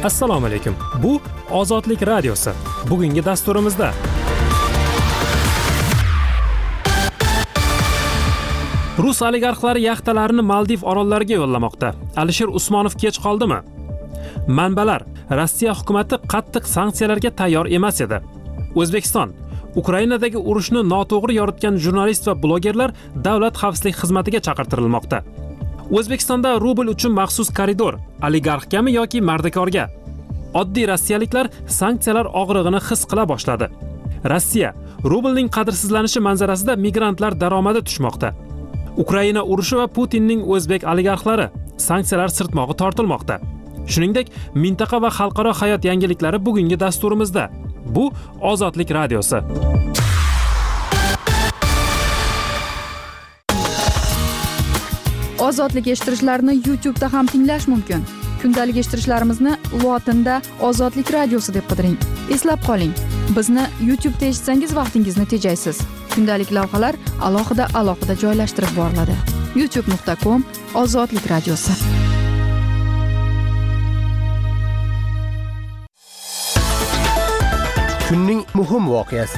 Assalomu alaykum. Bu Ozodlik radiosi. Bugungi dasturimizda Rus oligarxlari yaxtalarini Maldiv orollariga yo'llamoqda. Alisher Usmonov kech qoldimi? Manbalar: Rossiya hukumatı qattiq sanksiyalarga tayyor emas edi. O'zbekiston: Ukrainadagi urushni noto'g'ri yoritgan jurnalist va blogerlar davlat xavfsizlik xizmatiga chaqirtirilmoqda. O'zbekistonda rubl uchun maxsus koridor oligarxgami yoki mardikorga? Oddiy rossiyaliklar sanksiyalar og'irlig'ini his qila boshladi. Rossiya: rublning qadrsizlanishi manzarasida migrantlar daromadi tushmoqda. Ukraina urushi va Putinning o'zbek oligarxlari: sanksiyalar sirtmog'i tortilmoqda. Shuningdek, mintaqa va xalqaro hayot yangiliklari bugungi dasturimizda. Bu Ozodlik radiosi. Ozodlik eshittirishlarni YouTube'da ham tinglash mumkin. Kundalik eshittirishlarimizni lotinda Ozodlik radiosi deb qidiring. Eslab qoling, bizni YouTube'da eshitsangiz vaqtingizni tejaysiz. Kundalik lavhalar alohida joylashtirib boriladi. youtube.com/Ozodlik radiosi. Kunning muhim voqeasi.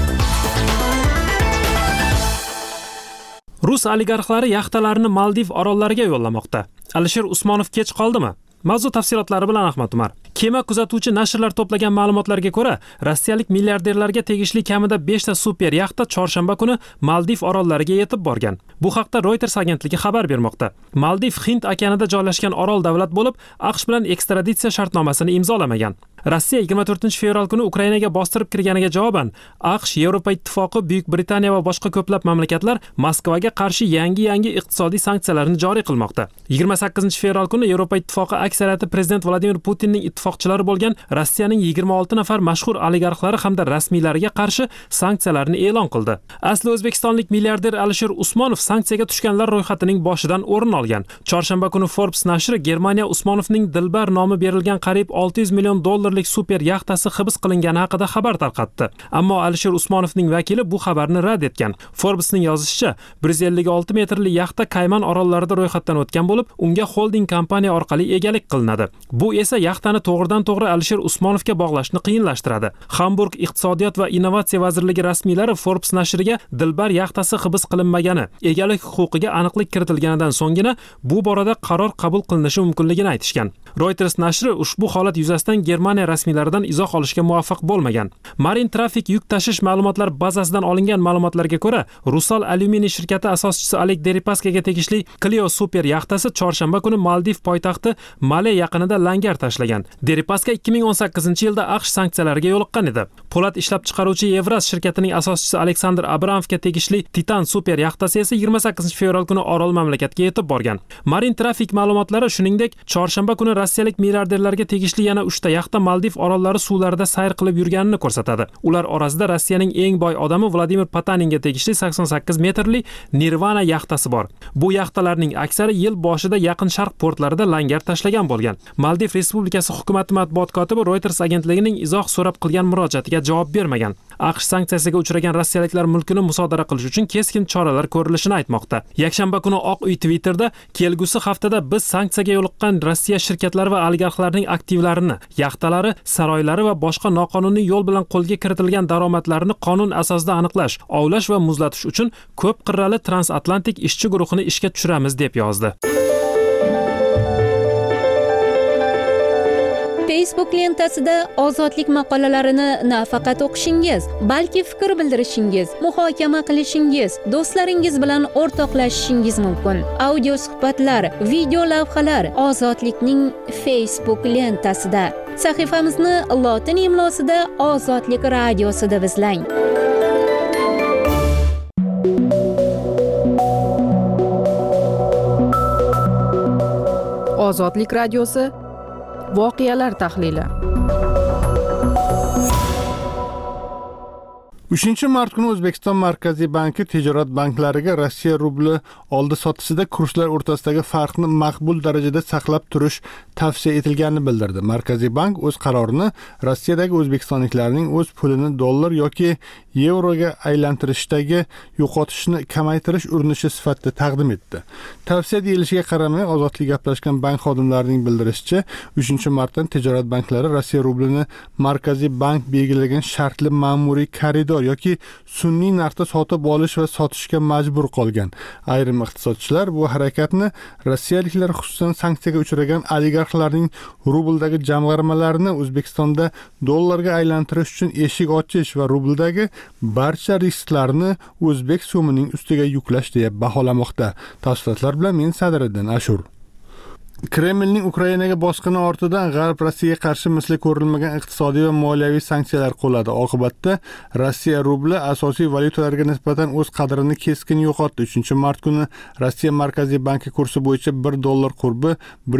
Rus oligarxlari yaxtalarini Maldiv orollariga yo'llamoqda. Alisher Usmonov kech qoldimi? Mavzu tafsilotlari bilan Ahmad Umar. Kema kuzatuvchi nashrlar to'plagan ma'lumotlarga ko'ra, rossiyalik milliarderlarga tegishli kamida 5 ta super yaxta chorshanba kuni Maldiv orollariga yetib borgan. Bu haqda Reuters agentligi xabar bermoqda. Maldiv Hind okeanida joylashgan orol davlat bo'lib, AQSh bilan ekstraditsiya shartnomasini imzolamagan. Rossiya 24-fevral kuni Ukrainaga bostirib kirganiga javoban, AQSh, Yevropa Ittifoqi, Buyuk Britaniya va boshqa ko'plab mamlakatlar Moskvaga qarshi yangi iqtisodiy sanksiyalarni joriy qilmoqda. 28-fevral kuni Yevropa Ittifoqi aksariyati prezident Vladimir Putinning ittifoqchilari bo'lgan Rossiyaning 26 nafar mashhur oligarxlari hamda rasmiylariga qarshi sanksiyalarni e'lon qildi. Asli o'zbekistonlik milliarder Alisher Usmonov sanksiyaga tushganlar ro'yxatining boshidan o'rin olgan. Chorshanba kuni Forbes nashri Germaniya Usmonovning Dilbar nomi berilgan qariyb $600 million super yaxtasi hibs qilingani haqida xabar tarqatdi. Ammo Alisher Usmonovning vakili bu xabarni rad etgan. Forbesning yozishicha, 156 metrli yaxta Kayman orollarida ro'yxatdan o'tgan bo'lib, unga holding kompaniya orqali egalik qilinadi. Bu esa yaxtani to'g'ridan-to'g'ri Alisher Usmonovga bog'lashni qiyinlashtiradi. Hamburg iqtisodiyot va innovatsiya vazirligi rasmiylari Forbes nashriga Dilbar yaxtasi hibs qilinmagani, egalik huquqiga aniqlik kiritilganidan so'nggina bu borada qaror qabul qilinishi mumkinligini aytishgan. Reuters nashri ushbu holat yuzasidan Germaniya rasmiylaridan izoh olishga muvaffaq bo'lmagan. Marin Traffic yuk tashish ma'lumotlar bazasidan olingan ma'lumotlarga ko'ra, Rusal alyuminiy shirkati asoschisi Oleg Deripaskaga tegishli Clio super yaxtasi chorshanba kuni Maldiv poytaxti Male yaqinida langar tashlagan. Deripaska 2018-yilda AQSh sanksiyalariga yo'liqqan edi. Po'lat ishlab chiqaruvchi Evraz shirkatining asoschisi Aleksandr Abramovga tegishli Titan super yaxtasi esa 28-fevral kuni orol mamlakatga yetib borgan. Marin Traffic ma'lumotlari shuningdek, chorshanba kuni rossiyalik milliarderlarga tegishli yana 3 ta yaxta Maldiv orollari suvlarida sayr qilib yurganini ko'rsatadi. Ular orasida Rossiyaning eng boy odami Vladimir Potaninga tegishli 88 metrli Nirvana yaxtasi bor. Bu yaxtalarning aksari yil boshida Yaqin Sharq portlarida langar tashlagan bo'lgan. Maldiv Respublikasi hukumati matbuot kotibi Reuters agentligining izoh so'rab qilgan murojaatiga javob bermagan. AQSh sanksiyasiga uchragan rossiyaliklar mulkini musodara qilish uchun keskin choralar ko'rilishini aytmoqda. Yakshanba kuni Oq uy Twitterda kelgusi haftada biz sanksiyaga yo'liqqan Rossiya shirkatlari va oligarxlarining aktivlarini, yaxtalari, saroylari va boshqa noqonuniy yo'l bilan qo'lga kiritilgan daromadlarini qonun asosida aniqlash, ovlash va muzlatish uchun ko'p qirrali transatlantik ishchi guruhini ishga tushiramiz deb yozdi. Facebook lentasida ozodlik maqolalarini nafaqat o'qishingiz, balki fikr bildirishingiz, muhokama qilishingiz, do'stlaringiz bilan o'rtoqlashishingiz mumkin. Audio suhbatlar, video lavhalar Ozodlikning Facebook lentasida. Sahifamizni lotin imlosida Ozodlik radiosi deb izlang. Ozodlik radiosi voqealar tahlili. 3-mart kuni O'zbekiston Markaziy banki tijorat banklariga Rossiya rubli oldi-sotishida kurslar o'rtasidagi farqni maqbul darajada saqlab turish tavsiya etilganini bildirdi. Markaziy bank o'z qarorini Rossiyadagi o'zbekistonliklarning o'z pulini dollar yoki yevroga aylantirishdagi yo'qotishni kamaytirish urinishi sifatida taqdim etdi. Tavsiya deyilishiga qaramay, Ozodlik gaplashgan bank xodimlarining bildirishicha, 3-martdan tijorat banklari Rossiya rublini Markaziy bank belgilagan shartli ma'muriy koridor yoki sun'iy narxda sotib olish va sotishga majbur qolgan. Ayrim iqtisodchilar bu harakatni rossiyaliklar, xususan sanksiyaga uchragan oligarxlarning rubldagi jamg'armalarini O'zbekistonda dollarga aylantirish uchun eshik ochish va rubldagi barcha risklarni o'zbek so'mining ustiga yuklash deb baholamoqda. Tafsilotlar bilan men Sadriddin Ashur. Kremlning Ukrainaga bosqini ortidan G'arb Rossiyaga qarshi misli ko'rilmagan iqtisodiy va moliyaviy sanksiyalar qo'lladi. Oqibatda Rossiya rubli asosiy valyutalarga nisbatan o'z qadrini keskin yo'qotdi. 3-mart kuni Rossiya Markaziy banki kursi bo'yicha 1 dollar qurbi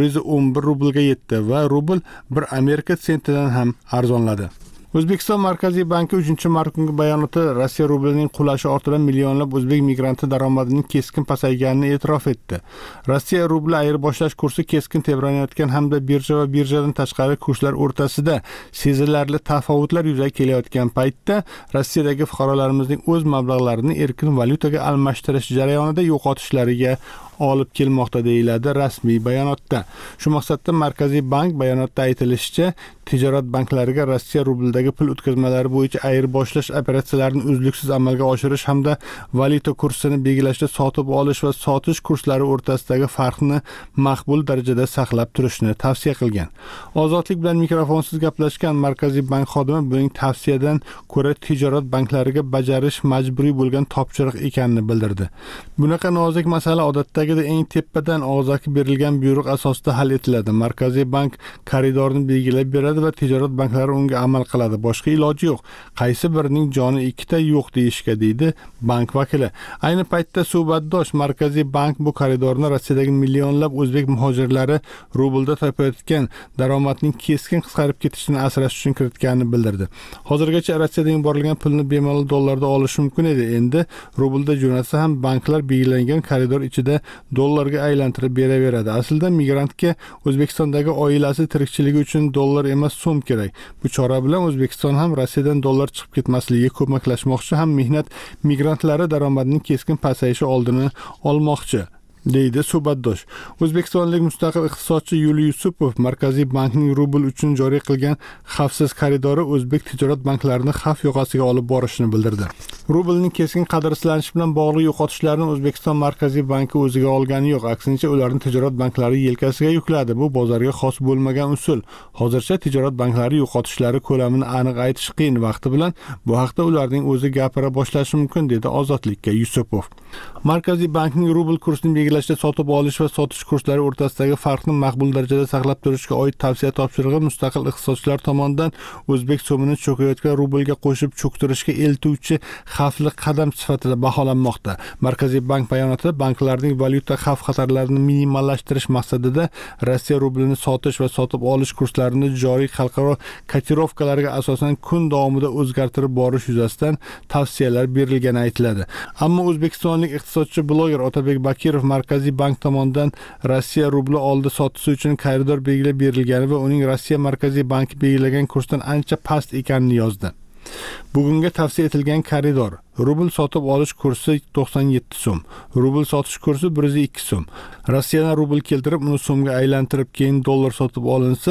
111 rublga yetdi va rubl 1 Amerika sentidan ham arzonladi. O'zbekiston Markaziy banki 3-mart kungi bayonotda Rossiya rublining qulashi ortidan millionlab o'zbek migranti daromadining keskin pasayganini e'tirof etdi. Rossiya rubli ayirboshlash kursi keskin tebranayotgan hamda birja va birjadan tashqari kurslar o'rtasida sezilarli tafovutlar yuzaga kelayotgan paytda Rossiyadagi fuqarolarimizning o'z mablag'larini erkin valyutaga almashtirish jarayonida yo'qotishlariga olib kelmoqda deyiladi rasmiy bayonotda. Shu maqsadda Markaziy bank bayonotda aytilishicha, tijorat banklariga Rossiya rublidagi pul o'tkazmalari bo'yicha ayirboshlash operatsiyalarini uzluksiz amalga oshirish hamda valyuta kursini belgilashda sotib olish va sotish kurslari o'rtasidagi farqni maqbul darajada saqlab turishni tavsiya qilgan. Ozodlik bilan mikrofonsiz gaplashgan Markaziy bank xodimi buning tavsiyadan ko'ra tijorat banklariga bajarish majburiy bo'lgan topshiriq ekanini bildirdi. Bunaqa nozik masala odatdagi eng tepadan og'zaki berilgan buyruq asosida hal etiladi. Markaziy bank koridorni belgilab beradi va tijorat banklari unga amal qiladi. Boshqa iloji yo'q. Qaysi birining joni ikkita yo'q deyishga, deydi bank vakili. Ayni paytda suhbatdosh Markaziy bank bu koridorni Rossiyadagi millionlab o'zbek muhojirlari rublda topayotgan daromadning keskin qisqarib ketishini asrash uchun kiritganini bildirdi. Hozirgacha Rossiyadan yuborilgan pulni bemalol dollarda olish mumkin edi. Endi rublda jo'natsa ham banklar belgilangan koridor ichida dollarga aylantirib beraveradi. Aslida migrantga O'zbekistondagi oilasi tirikchiligi uchun dollar emas, so'm kerak. Bu chora bilan O'zbekiston ham Rossiyadan dollar chiqib ketmasligiga ko'maklashmoqchi, ham mehnat migrantlari daromadining keskin pasayishi oldini olmoqchi, deydi suhbatdosh. O'zbekistonlik mustaqil iqtisodchi Yuliy Yusupov Markaziy bankning rubl uchun joriy qilgan xavfsiz koridori o'zbek tijorat banklarini xavf yoqasiga olib borishini bildirdi. Rublning keskin qadrsizlanishi bilan bog'liq yo'qotishlarni O'zbekiston Markaziy banki o'ziga olgani yo'q, aksincha ularni tijorat banklari yelkasiga yukladi. Bu bozorga xos bo'lmagan usul. Hozircha tijorat banklari yo'qotishlari ko'lamini aniq aytish qiyin. Vaqti bilan bu haqda ularning o'zi gapira boshlashi mumkin, dedi Ozodlikka Yusupov. Markaziy bankning rubl kursini belgilashda sotib olish va sotish kurslari o'rtasidagi farqni maqbul darajada saqlab turishga oid tavsiya topshirig'i mustaqil iqtisodchilar tomonidan o'zbek so'mini cho'kayotgan rublga qo'shib cho'ktirishga eltuvchi xavfli qadam sifatida baholanmoqda. Markaziy bank bayonotida banklarning valyuta xavf-xatarlarini minimallashtirish maqsadida Rossiya rublini sotish va sotib olish kurslarini joriy xalqaro kotirovkalarga asosan kun davomida o'zgartirib borish yuzasidan tavsiyalar berilgani aytiladi. Ammo o'zbekistonlik iqtisodchi bloger Otabek Bakirov Markaziy bank tomonidan Rossiya rubli oldi sotisi uchun koridor belgilab berilgani va uning Rossiya Markaziy banki belgilagan kursdan ancha past ekanini yozdi. Bugunga tavsiya etilgan koridor: rubl sotib olish kursi 97 so'm, rubl sotish kursi 102 so'm. Rossiyadan rubl keltirib uni so'mga aylantirib keyin dollar sotib olinsa,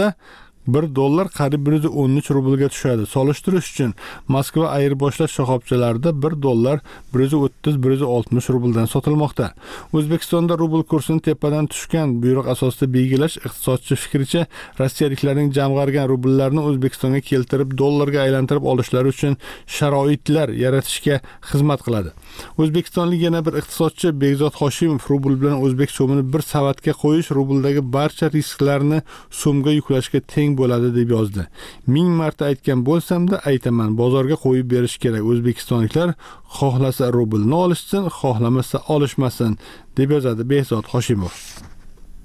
1 dollar qariyb 113 rublga tushadi. Solishtirish uchun Moskva ayirboshlash shoxobchalarida 1 dollar 130-160 rubldan sotilmoqda. O'zbekistonda rubl kursini tepadan tushgan buyruq asosida belgilash iqtisodchi fikricha Rossiyaliklarning jamg'argan rubllarni O'zbekistonga keltirib dollarga aylantirib olishlari uchun sharoitlar yaratishga xizmat qiladi. O'zbekistonlik yana bir iqtisodchi Bekzod Hoshimov rubl bilan o'zbek so'mini bir savatga qo'yish rubldagi barcha risklarni so'mga yuklashga teng bo'ladi deb yozdi. 1000 marta aytgan bo'lsam-da aytaman, bozorga qo'yib berish kerak. O'zbekistonliklar xohlasa rublni olishsin, xohlamasa olishmasin, deb yozadi Bekzod Hoshimov.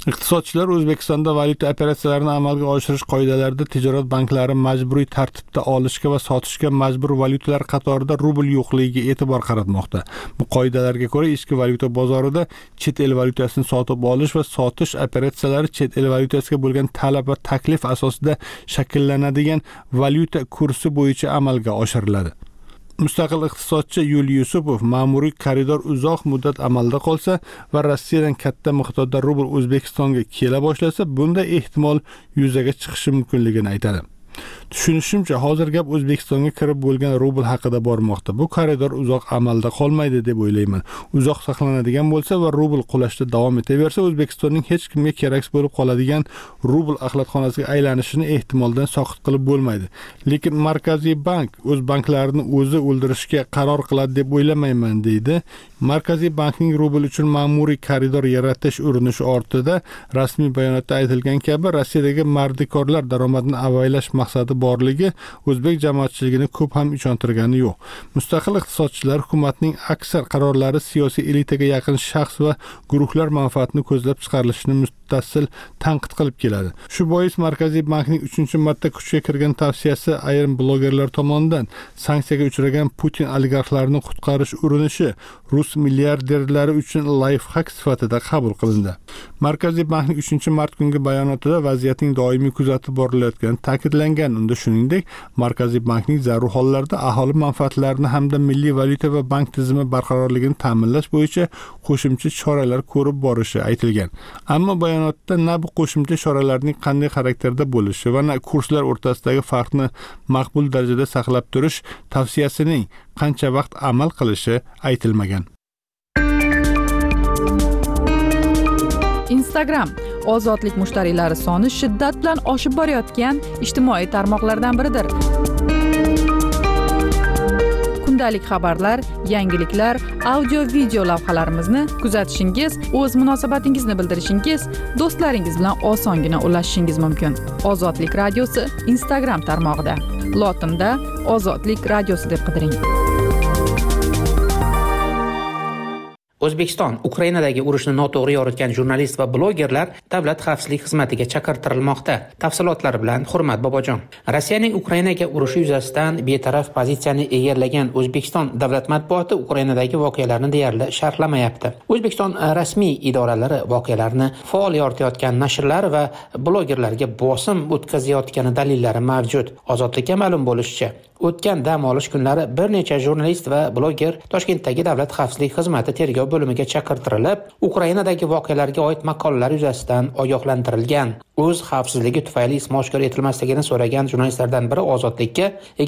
Iqtisodchilar O'zbekistonda valyuta operatsiyalarini amalga oshirish qoidalarida tijorat banklari majburiy tartibda olishga va sotishga majbur valyutalar qatorida rubl yo'qligiga e'tibor qaratmoqda. Bu qoidalarga ko'ra ichki valyuta bozorida chet el valyutasini sotib olish va sotish operatsiyalari chet el valyutasiga bo'lgan talab va taklif asosida shakllanadigan valyuta kursi bo'yicha amalga oshiriladi. Mustaqil iqtisodchi Yuliy Yusupov ma'muriy koridor uzoq muddat amalda qolsa va Rossiyadan katta miqdorda rubl O'zbekistonga kela boshlasa, bunday ehtimol yuzaga chiqishi mumkinligini aytadi. Tushunishimcha, hozir gap O'zbekistonga kirib bo'lgan rubl haqida bormoqda. Bu koridor uzoq amalda qolmaydi deb o'ylayman. Uzoq saqlanadigan bo'lsa va rubl qulashda davom etaversa, O'zbekistonning hech kimga keraksiz bo'lib qoladigan rubl axlatxonasiga aylanishini ehtimoldan soqit qilib bo'lmaydi. Lekin Markaziy bank o'z banklarini o'zi o'ldirishga qaror qiladi deb o'ylamayman, deydi. Markaziy bankning rubl uchun ma'muriy koridor yaratish urinishi ortida rasmiy bayonotda aytilgan kabi Rossiyadagi mardikorlar daromadini avaylash maqsadi borligi o'zbek jamoatchiligini ko'p ham ishontirgani yo'q. Mustaqil iqtisodchilar hukumatning aksar qarorlari siyosiy elitaga yaqin shaxs va guruhlar manfaatini ko'zlab chiqarilishini muttasil tanqid qilib keladi. Shu bois Markaziy bankning 3-marta kuchga kirgan tavsiyasi ayrim blogerlar tomonidan sanksiyaga uchragan Putin oligarxlarini qutqarish urinishi rus milliarderlari uchun lifehack sifatida qabul qilindi. Markaziy bankning 3-mart kungi bayonotida vaziyatning doimiy kuzatib borilayotgani ta'kidlangan. Unda shuningdek, Markaziy bankning zarur hollarda aholi manfaatlarini hamda milliy valyuta va bank tizimi barqarorligini ta'minlash bo'yicha qo'shimcha choralar ko'rib borishi aytilgan. Ammo bayonotda na bu qo'shimcha choralarning qanday xarakterda bo'lishi va na kurslar o'rtasidagi farqni maqbul darajada saqlab turish tavsiyasining qancha vaqt amal qilishi aytilmagan. Instagram ozodlik mushtariylari soni shiddat bilan oshib borayotgan ijtimoiy tarmoqlardan biridir. Kundalik xabarlar, yangiliklar, audio-video lavhalarimizni kuzatishingiz, o'z munosabatingizni bildirishingiz, do'stlaringiz bilan osongina ulashishingiz mumkin. Ozodlik radiosi Instagram tarmog'ida. Lotinda Ozodlik radiosi deb qidiring. O'zbekiston Ukrainadagi urushni noto'g'ri yoritgan jurnalist va blogerlar davlat xavfsizlik xizmatiga chaqirtirilmoqda. Tafsilotlar bilan Hurmat Bobojon. Rossiyaning Ukrainaga urushi yuzasidan betaraf pozitsiyani egallagan O'zbekiston davlat matbuoti Ukrainadagi voqealarni deyarli sharhlamayapti. O'zbekiston rasmiy idoralari voqealarni faol yoritayotgan nashrlar va blogerlarga bosim o'tkazayotgani dalillari mavjud. Ozodlikka ma'lum bo'lishicha, o'tgan dam olish kunlari bir necha jurnalist va bloger Toshkentdagi davlat xavfsizlik xizmati tergov bo'limiga chaqirtirilib, Ukrainadagi voqealarga oid maqolalar yuzasidan ogohlantirilgan. O'z xavfsizligi tufayli ismi oshkor etilmasligini so'ragan jurnalistlardan biri Ozodlikka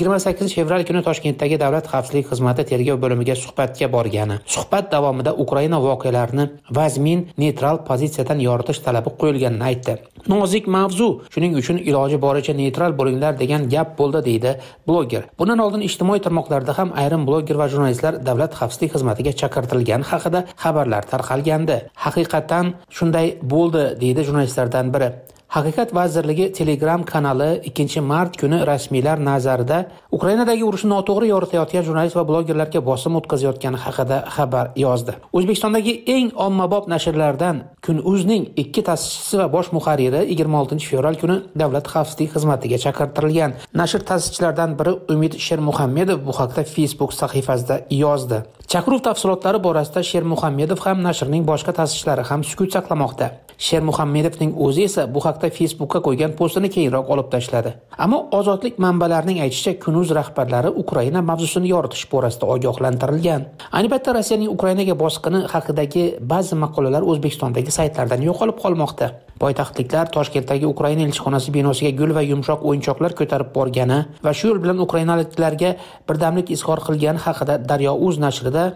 28 fevral kuni Toshkentdagi davlat xavfsizlik xizmati tergov bo'limiga suhbatga borgani. Suhbat davomida Ukraina voqealarini vazmin, neytral pozitsiyadan yoritish talabi qo'yilganini aytdi. Nozik mavzu, shuning uchun iloji boricha neytral bo'linglar degan gap bo'ldi, deydi bloger. Bundan oldin ijtimoiy tarmoqlarda ham ayrim bloger va jurnalistlar davlat xavfsizlik xizmatiga chaqirtirilgani haqida xabarlar tarqalgandi. Haqiqatan shunday bo'ldi, deydi jurnalistlardan biri. Haqiqat vazirligi Telegram kanali 2-mart kuni rasmiylar nazarida Ukrainadagi urushni noto'g'ri yoritayotgan jurnalist va blogerlarga bosim o'tkazayotgani haqida xabar yozdi. O'zbekistondagi eng ommabop nashrlardan Kun.uz'ning 2 ta'sischisi va bosh muharriri 26 fevral kuni davlat xavfsizlik xizmatiga chaqirtirilgan. Nashr ta'sischilaridan biri Umid Shermuhammedov bu haqda Facebook sahifasida yozdi. Chaqiruv tafsilotlari borasida Shermuhammedov ham nashrning boshqa ta'sischilari ham sukut saqlamoqda. Shermuhammedovning o'zi esa bu haqda Facebookka qo'ygan postini keyinroq olib tashladi. Ammo ozodlik manbalarining aytishicha, Kun.uz rahbarlari Ukraina mavzusini yoritish borasida ogohlantirilgan. Ayni paytda Rossiyaning Ukrainaga bosqini haqidagi ba'zi maqolalar O'zbekistondagi saytlardan yo'qolib qolmoqda. Poytaxtliklar Toshkentdagi Ukraina elchixonasi binosiga gul va yumshoq o'yinchoqlar ko'tarib borgani va shu yo'l bilan ukrainaliklarga birdamlik izhor qilgani haqida Daryo.uz nashrida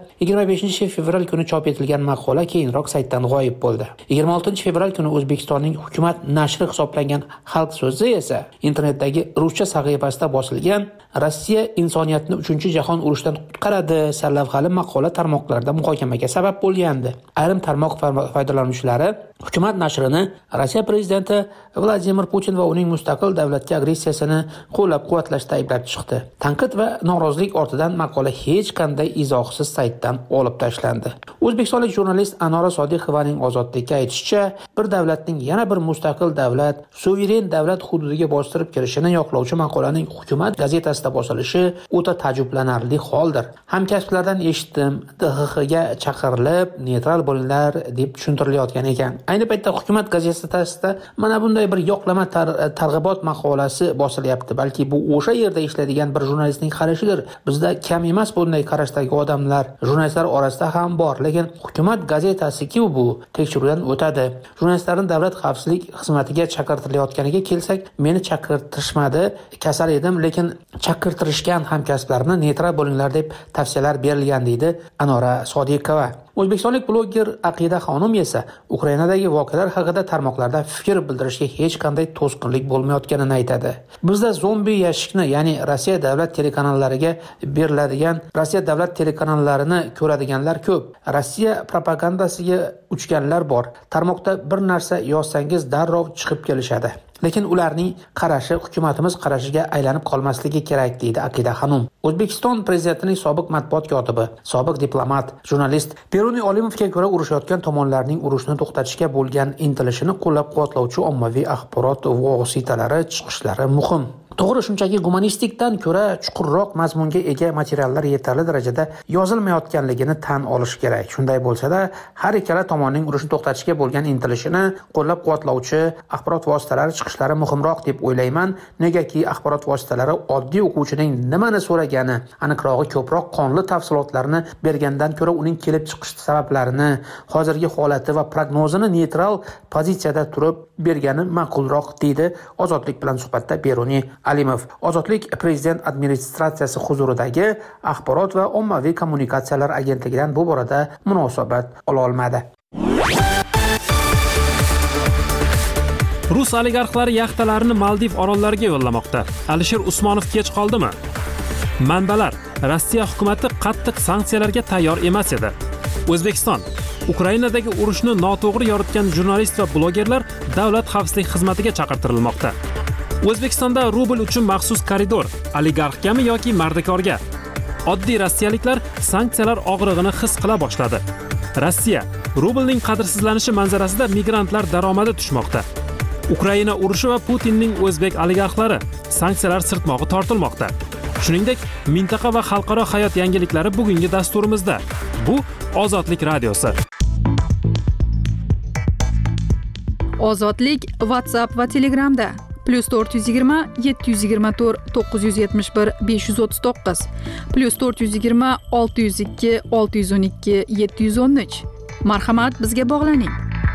25 fevral kuni chop etilgan maqola keyinroq saytdan g'oyib bo'ldi. 26 fevral kuni O'zbekistonning hukumat nashri hisoblangan Xalq so'zi esa internetdagi ruscha sahifasida bosilgan Rossiya insoniyatni 3-jahon urushidan qutqaradi sarlavhali maqola tarmoqlarda muhokamaga sabab bo'lgandi. Ayrim tarmoq foydalanuvchilari hukumat nashrini Rossiya prezidenti Vladimir Putin va uning mustaqil davlatga agressiyasini qo'llab-quvvatlashda ayblab chiqdi. Tanqid va norozilik ortidan maqola hech qanday izohsiz saytdan olib tashlandi. O'zbekistonlik jurnalist Anora Sodiqovaning Ozodlikka aytishicha, bir davlatning yana bir mustaqil davlat, suveren davlat hududiga bostirib kirishini yoqlovchi maqolaning hukumat gazetasida bosilishi o'ta ta'jublanarli holdir. Hamkasblardan eshitdim, DXXga chaqirilib, neytral bo'linglar deb tushuntirilayotgan ekan. Ayni paytda hukumat gazetasida mana bunday bir yoqlama targ'ibot maqolasi bosilyapti. Balki bu o'sha yerda ishlaydigan bir jurnalistning qarashidir. Bizda kam emas bunday qarashdagi odamlar, jurnalistlar orasida ham bor, lekin hukumat gazetasi-ku bu tekshiruvdan o'tadi. Jurnalistlarning davlat xavfsizlik xizmatiga chaqirtirilayotganiga kelsak, meni chaqirtirishmadi, kasal edim, lekin chaqirtirishgan hamkasblarimni neytral bo'linglar deb tavsiyalar berilgan deydi Anora Sodiqova. O'zbekistonlik bloger Aqida xonim esa Ukrainadagi voqealar haqida tarmoqlarda fikr bildirishga hech qanday to'sqinlik bo'lmayotganini aytadi. Bizda zombi yashikni, ya'ni Rossiya davlat telekanallariga beriladigan Rossiya davlat telekanallarini ko'radiganlar ko'p. Rossiya propagandasiga uchganlar bor. Tarmoqda bir narsa yozsangiz darrov chiqib kelishadi. Lekin ularning qarashi hukumatimiz qarashiga aylanib qolmasligi kerak deydi Aqida xonim. O'zbekiston prezidentining sobiq matbuot kotibi, sobiq diplomat, jurnalist Beruniy Olimovga ko'ra urushayotgan tomonlarning urushni to'xtatishga bo'lgan intilishini qo'llab-quvvatlovchi ommaviy axborot vositalari chiqishlari muhim. To'g'ri, shunchaki gumanistikdan ko'ra chuqurroq mazmunga ega materiallar yetarli darajada yozilmayotganligini tan olish kerak. Shunday bo'lsa-da, har ikkala tomonning urushni to'xtatishga bo'lgan intilishini qo'llab-quvvatlovchi axborot vositalari chiqishlari muhimroq deb o'ylayman. Negaki axborot vositalari oddiy o'quvchining nimani so'ragani, aniqrog'i ko'proq qonli tafsilotlarni bergandan ko'ra uning kelib chiqish sabablarini, hozirgi holati va prognozini neytral pozitsiyada turib bergani ma'qulroq deydi Ozodlik bilan suhbatda Beruniy Alimov. Ozodlik prezident administratsiyasi huzuridagi axborot va ommaviy kommunikatsiyalar agentligidan bu borada munosabat ola olmadi. Rus oligarxlari yaxtalarini Maldiv orollariga yo'llamoqda. Alisher Usmonov kech qoldimi? Manbalar: Rossiya hukumati qattiq sanksiyalarga tayyor emas edi. O'zbekiston: Ukrainadagi urushni noto'g'ri yoritgan jurnalist va blogerlar davlat xavfsizlik xizmatiga chaqirtirilmoqda. O'zbekistonda rubl uchun maxsus koridor oligarxgami yoki mardikorga? Oddiy rossiyaliklar sanksiyalar og'irlig'ini his qila boshladi. Rossiya: rublning qadrsizlanishi manzarasida migrantlar daromadi tushmoqda. Ukraina urushi va Putinning o'zbek oligarxlari: sanksiyalar sirtmog'i tortilmoqda. Shuningdek, mintaqa va xalqaro hayot yangiliklari bugungi dasturimizda. Bu Ozodlik radiosi. Ozodlik WhatsApp va Telegramda +420 724 971 539 +420 602 612 713. Marhamat, bizga bog'laning.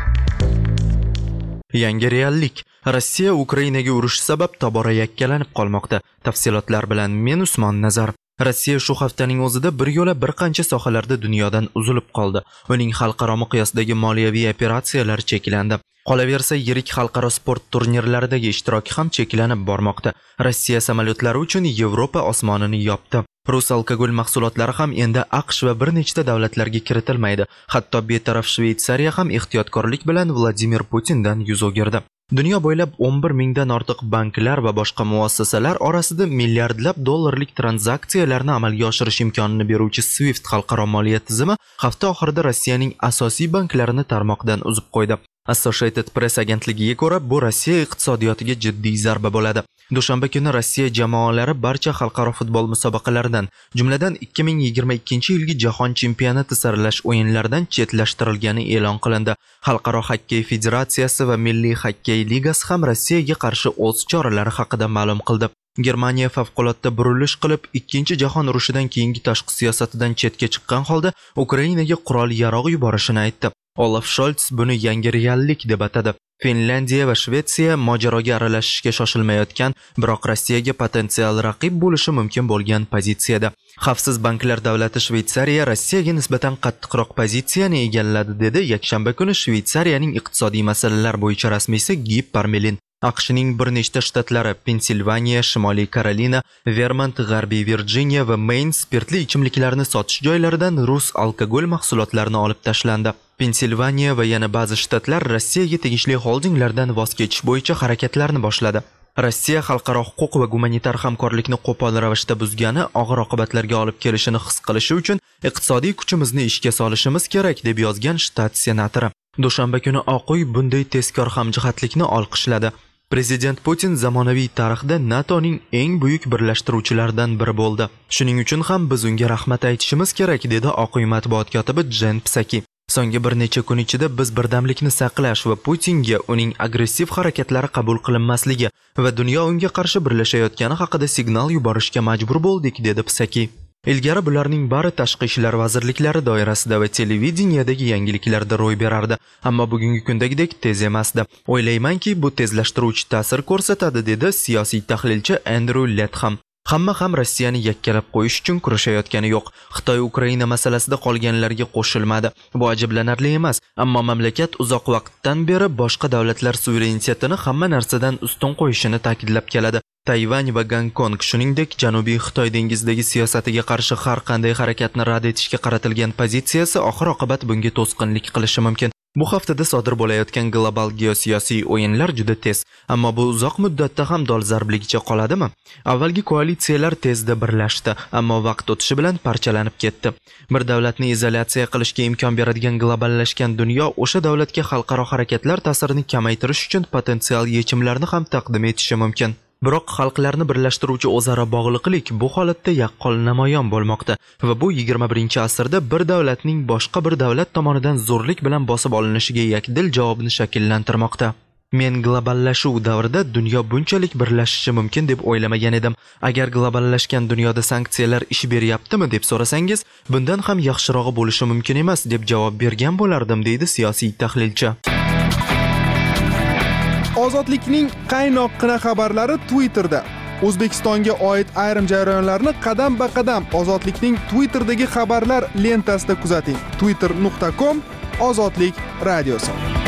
Yangi reallik. Rossiya Ukrainaga urush sabab tobora yakkalanib qolmoqda. Tafsilotlar bilan men Usmon Nazarov. Rossiya shu haftaning o'zida bir yo'la bir qancha sohalarda dunyodan uzilib qoldi. Uning xalqaro miqyosdagi moliyaviy operatsiyalari cheklandi. Qolaversa, yirik xalqaro sport turnirlaridagi ishtiroki ham cheklanib bormoqda. Rossiya samolyotlari uchun Yevropa osmonini yopdi. Rus alkogol mahsulotlari ham endi AQSh va bir nechta davlatlarga kiritilmaydi. Hatto betaraf Shveysariya ham ehtiyotkorlik bilan Vladimir Putindan yuz o'girdi. Dunyo bo'ylab 11 mingdan ortiq banklar va boshqa muassasalar orasida milliardlab dollarlik tranzaksiyalarni amalga oshirish imkonini beruvchi SWIFT xalqaro moliya tizimi hafta oxirida Rossiyaning asosiy banklarini tarmoqdan uzib qo'ydi. Associated Press agentligiga ko'ra, bu Rossiya iqtisodiyotiga jiddiy zarba bo'ladi. Dushanba kuni Rossiya jamoalari barcha xalqaro futbol musobaqalaridan, jumladan 2022-yilgi Jahon chempionati saralash o'yinlaridan chetlashtirilgani e'lon qilindi. Xalqaro xokkey federatsiyasi va Milliy xokkey ligasi ham Rossiyaga qarshi o'z choralari haqida ma'lum qildi. Germaniya favqulodda burilish qilib, Ikkinchi jahon urushidan keyingi tashqi siyosatidan chetga chiqqan holda Ukrainaga qurol-yarog' yuborishini aytdi. Olaf Scholz buni yangi reallik deb atadi. Finlandiya va Shvetsiya mojaroga aralashishga shoshilmayotgan, biroq Rossiyaga potensial raqib bo'lishi mumkin bo'lgan pozitsiyada. Xavfsiz banklar davlati Shveysariya Rossiyaga nisbatan qattiqroq pozitsiyani egalladi, dedi yakshanba kuni Shveysariyaning iqtisodiy masalalar bo'yicha rasmiysi Gib Parmelin. AQShning bir nechta shtatlari Pensilvaniya, Shimoliy Karolina, Vermont, G'arbiy Virjiniya va Mayn spirtli ichimliklarni sotish joylaridan rus alkogol mahsulotlarini olib tashlandi. Pensilvaniya va yana ba'zi shtatlar Rossiyaga tegishli xoldinglardan voz kechish bo'yicha harakatlarni boshladi. Rossiya xalqaro huquq va gumanitar hamkorlikni qo'pol ravishda buzgani og'ir oqibatlarga olib kelishini his qilishi uchun iqtisodiy kuchimizni ishga solishimiz kerak deb yozgan shtat senatori. Dushanba kuni Oq uy bunday tezkor hamjihatlikni olqishladi. Prezident Putin zamonaviy tarixda NATOning eng buyuk birlashtiruvchilaridan biri bo'ldi. Shuning uchun ham biz unga rahmat aytishimiz kerak dedi Oq uy matbuot kotibi Jen Psaki. So'nggi bir necha kun ichida biz birdamlikni saqlash va Putinga uning agressiv harakatlari qabul qilinmasligi va dunyo unga qarshi birlashayotgani haqida signal yuborishga majbur bo'ldik dedi Psaki. Ilgari bularning bari tashqi ishlar vazirliklari doirasida va televideniyadagi yangiliklarda ro'y berardi, ammo bugungi kundagidek tez emasdi. O'ylaymanki, bu tezlashtiruvchi ta'sir ko'rsatadi dedi siyosiy tahlilchi Andrew Latham. Hamma ham Rossiyani yakkalab qo'yish uchun kurashayotgani yo'q. Xitoy Ukraina masalasida qolganlarga qo'shilmadi. Bu ajablanarli emas, ammo mamlakat uzoq vaqtdan beri boshqa davlatlar suverenitetini hamma narsadan ustun qo'yishini ta'kidlab keladi. Tayvan va Gonkong, shuningdek, Janubiy Xitoy dengizidagi siyosatiga qarshi har qanday harakatni rad etishga qaratilgan pozitsiyasi oxir-oqibat bunga to'sqinlik qilishi mumkin. Bu haftada sodir bo'layotgan global geosiyosiy o'yinlar juda tez, ammo bu uzoq muddatda ham dolzarbligicha qoladimi? Avvalgi koalitsiyalar tezda birlashdi, ammo vaqt o'tishi bilan parchalanib ketdi. Bir davlatni izolyatsiya qilishga imkon beradigan globallashgan dunyo o'sha davlatga xalqaro harakatlar ta'sirini kamaytirish uchun potensial yechimlarni ham taqdim etishi mumkin. Biroq xalqlarni birlashtiruvchi o'zaro bog'liqlik bu holatda yaqqol namoyon bo'lmoqda va bu 21-asrda bir davlatning boshqa bir davlat tomonidan zo'rlik bilan bosib olinishiga yakdil javobni shakllantirmoqda. Men globallashuv davrida dunyo bunchalik birlashishi mumkin deb o'ylamagan edim. Agar globallashgan dunyoda sanksiyalar ish beryaptimi deb so'rasangiz, bundan ham yaxshirog'i bo'lishi mumkin emas deb javob bergan bo'lardim, deydi siyosiy tahlilchi. Ozodlikning qaynoqqina xabarlari Twitterda. O'zbekistonga oid ayrim jarayonlarni qadam-ba-qadam Ozodlikning Twitterdagi xabarlar lentasida kuzating. twitter.com/ozodlik radiosi.